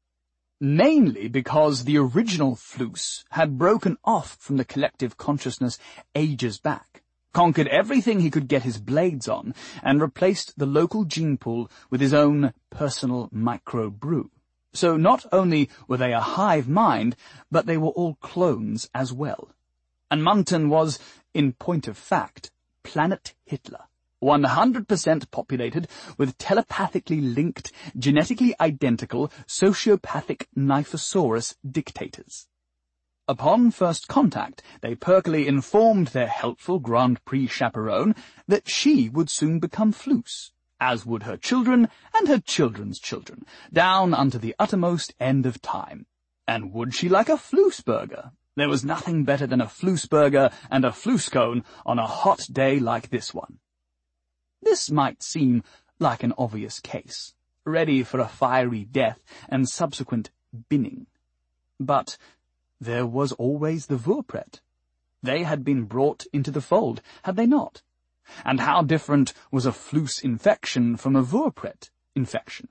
Mainly because the original Floos had broken off from the collective consciousness ages back, conquered everything he could get his blades on, and replaced the local gene pool with his own personal micro-brew. So not only were they a hive mind, but they were all clones as well. And Munton was, in point of fact, Planet Hitler, 100% populated with telepathically linked, genetically identical, sociopathic Nyphosaurus dictators. Upon first contact, they perkily informed their helpful Grand Prix chaperone that she would soon become Floos, as would her children and her children's children, down unto the uttermost end of time. And would she like a Floosburger? There was nothing better than a Floosburger and a Flooscone on a hot day like this one. This might seem like an obvious case, ready for a fiery death and subsequent binning. But there was always the Vourpret. They had been brought into the fold, had they not? And how different was a Floos infection from a Vourpret infection?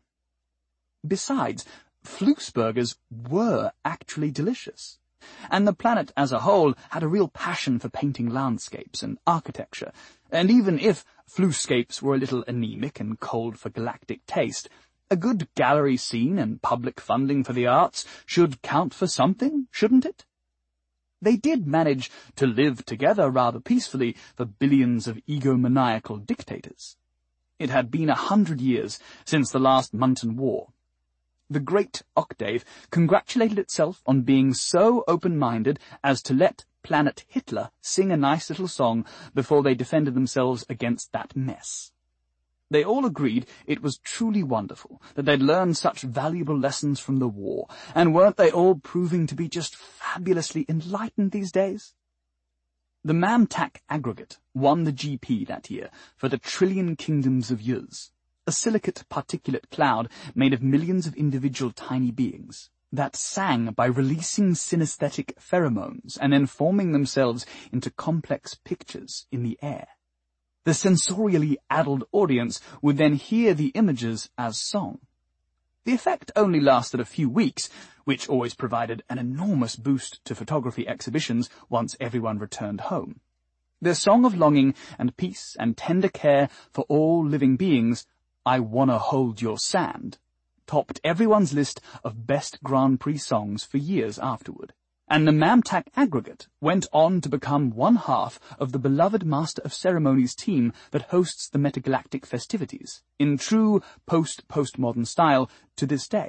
Besides, Floosburgers were actually delicious, and the planet as a whole had a real passion for painting landscapes and architecture, and even if Flooscapes were a little anemic and cold for galactic taste, a good gallery scene and public funding for the arts should count for something, shouldn't it? They did manage to live together rather peacefully for billions of egomaniacal dictators. It had been 100 years since the last Munton War. The great Octave congratulated itself on being so open-minded as to let Planet Hitler sing a nice little song before they defended themselves against that mess. They all agreed it was truly wonderful that they'd learned such valuable lessons from the war, and weren't they all proving to be just fabulously enlightened these days? The Mamtak aggregate won the GP that year for the Trillion Kingdoms of Yuz, a silicate particulate cloud made of millions of individual tiny beings that sang by releasing synesthetic pheromones and then forming themselves into complex pictures in the air. The sensorially addled audience would then hear the images as song. The effect only lasted a few weeks, which always provided an enormous boost to photography exhibitions once everyone returned home. Their song of longing and peace and tender care for all living beings, I Wanna Hold Your Sand, topped everyone's list of best Grand Prix songs for years afterward. And the Mamtak aggregate went on to become one half of the beloved Master of Ceremonies team that hosts the metagalactic festivities, in true post-postmodern style to this day.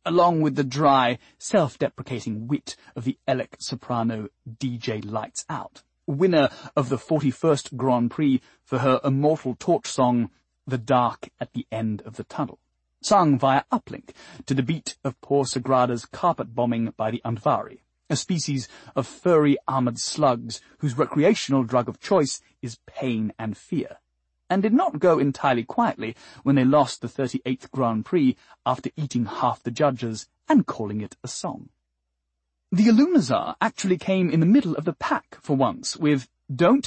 along with the dry, self-deprecating wit of the Elec soprano DJ Lights Out, winner of the 41st Grand Prix for her immortal torch song, The Dark at the End of the Tunnel, sung via uplink to the beat of poor Sagrada's carpet bombing by the Andvari, a species of furry armoured slugs whose recreational drug of choice is pain and fear, and did not go entirely quietly when they lost the 38th Grand Prix after eating half the judges and calling it a song. The Alunazar actually came in the middle of the pack for once with Don't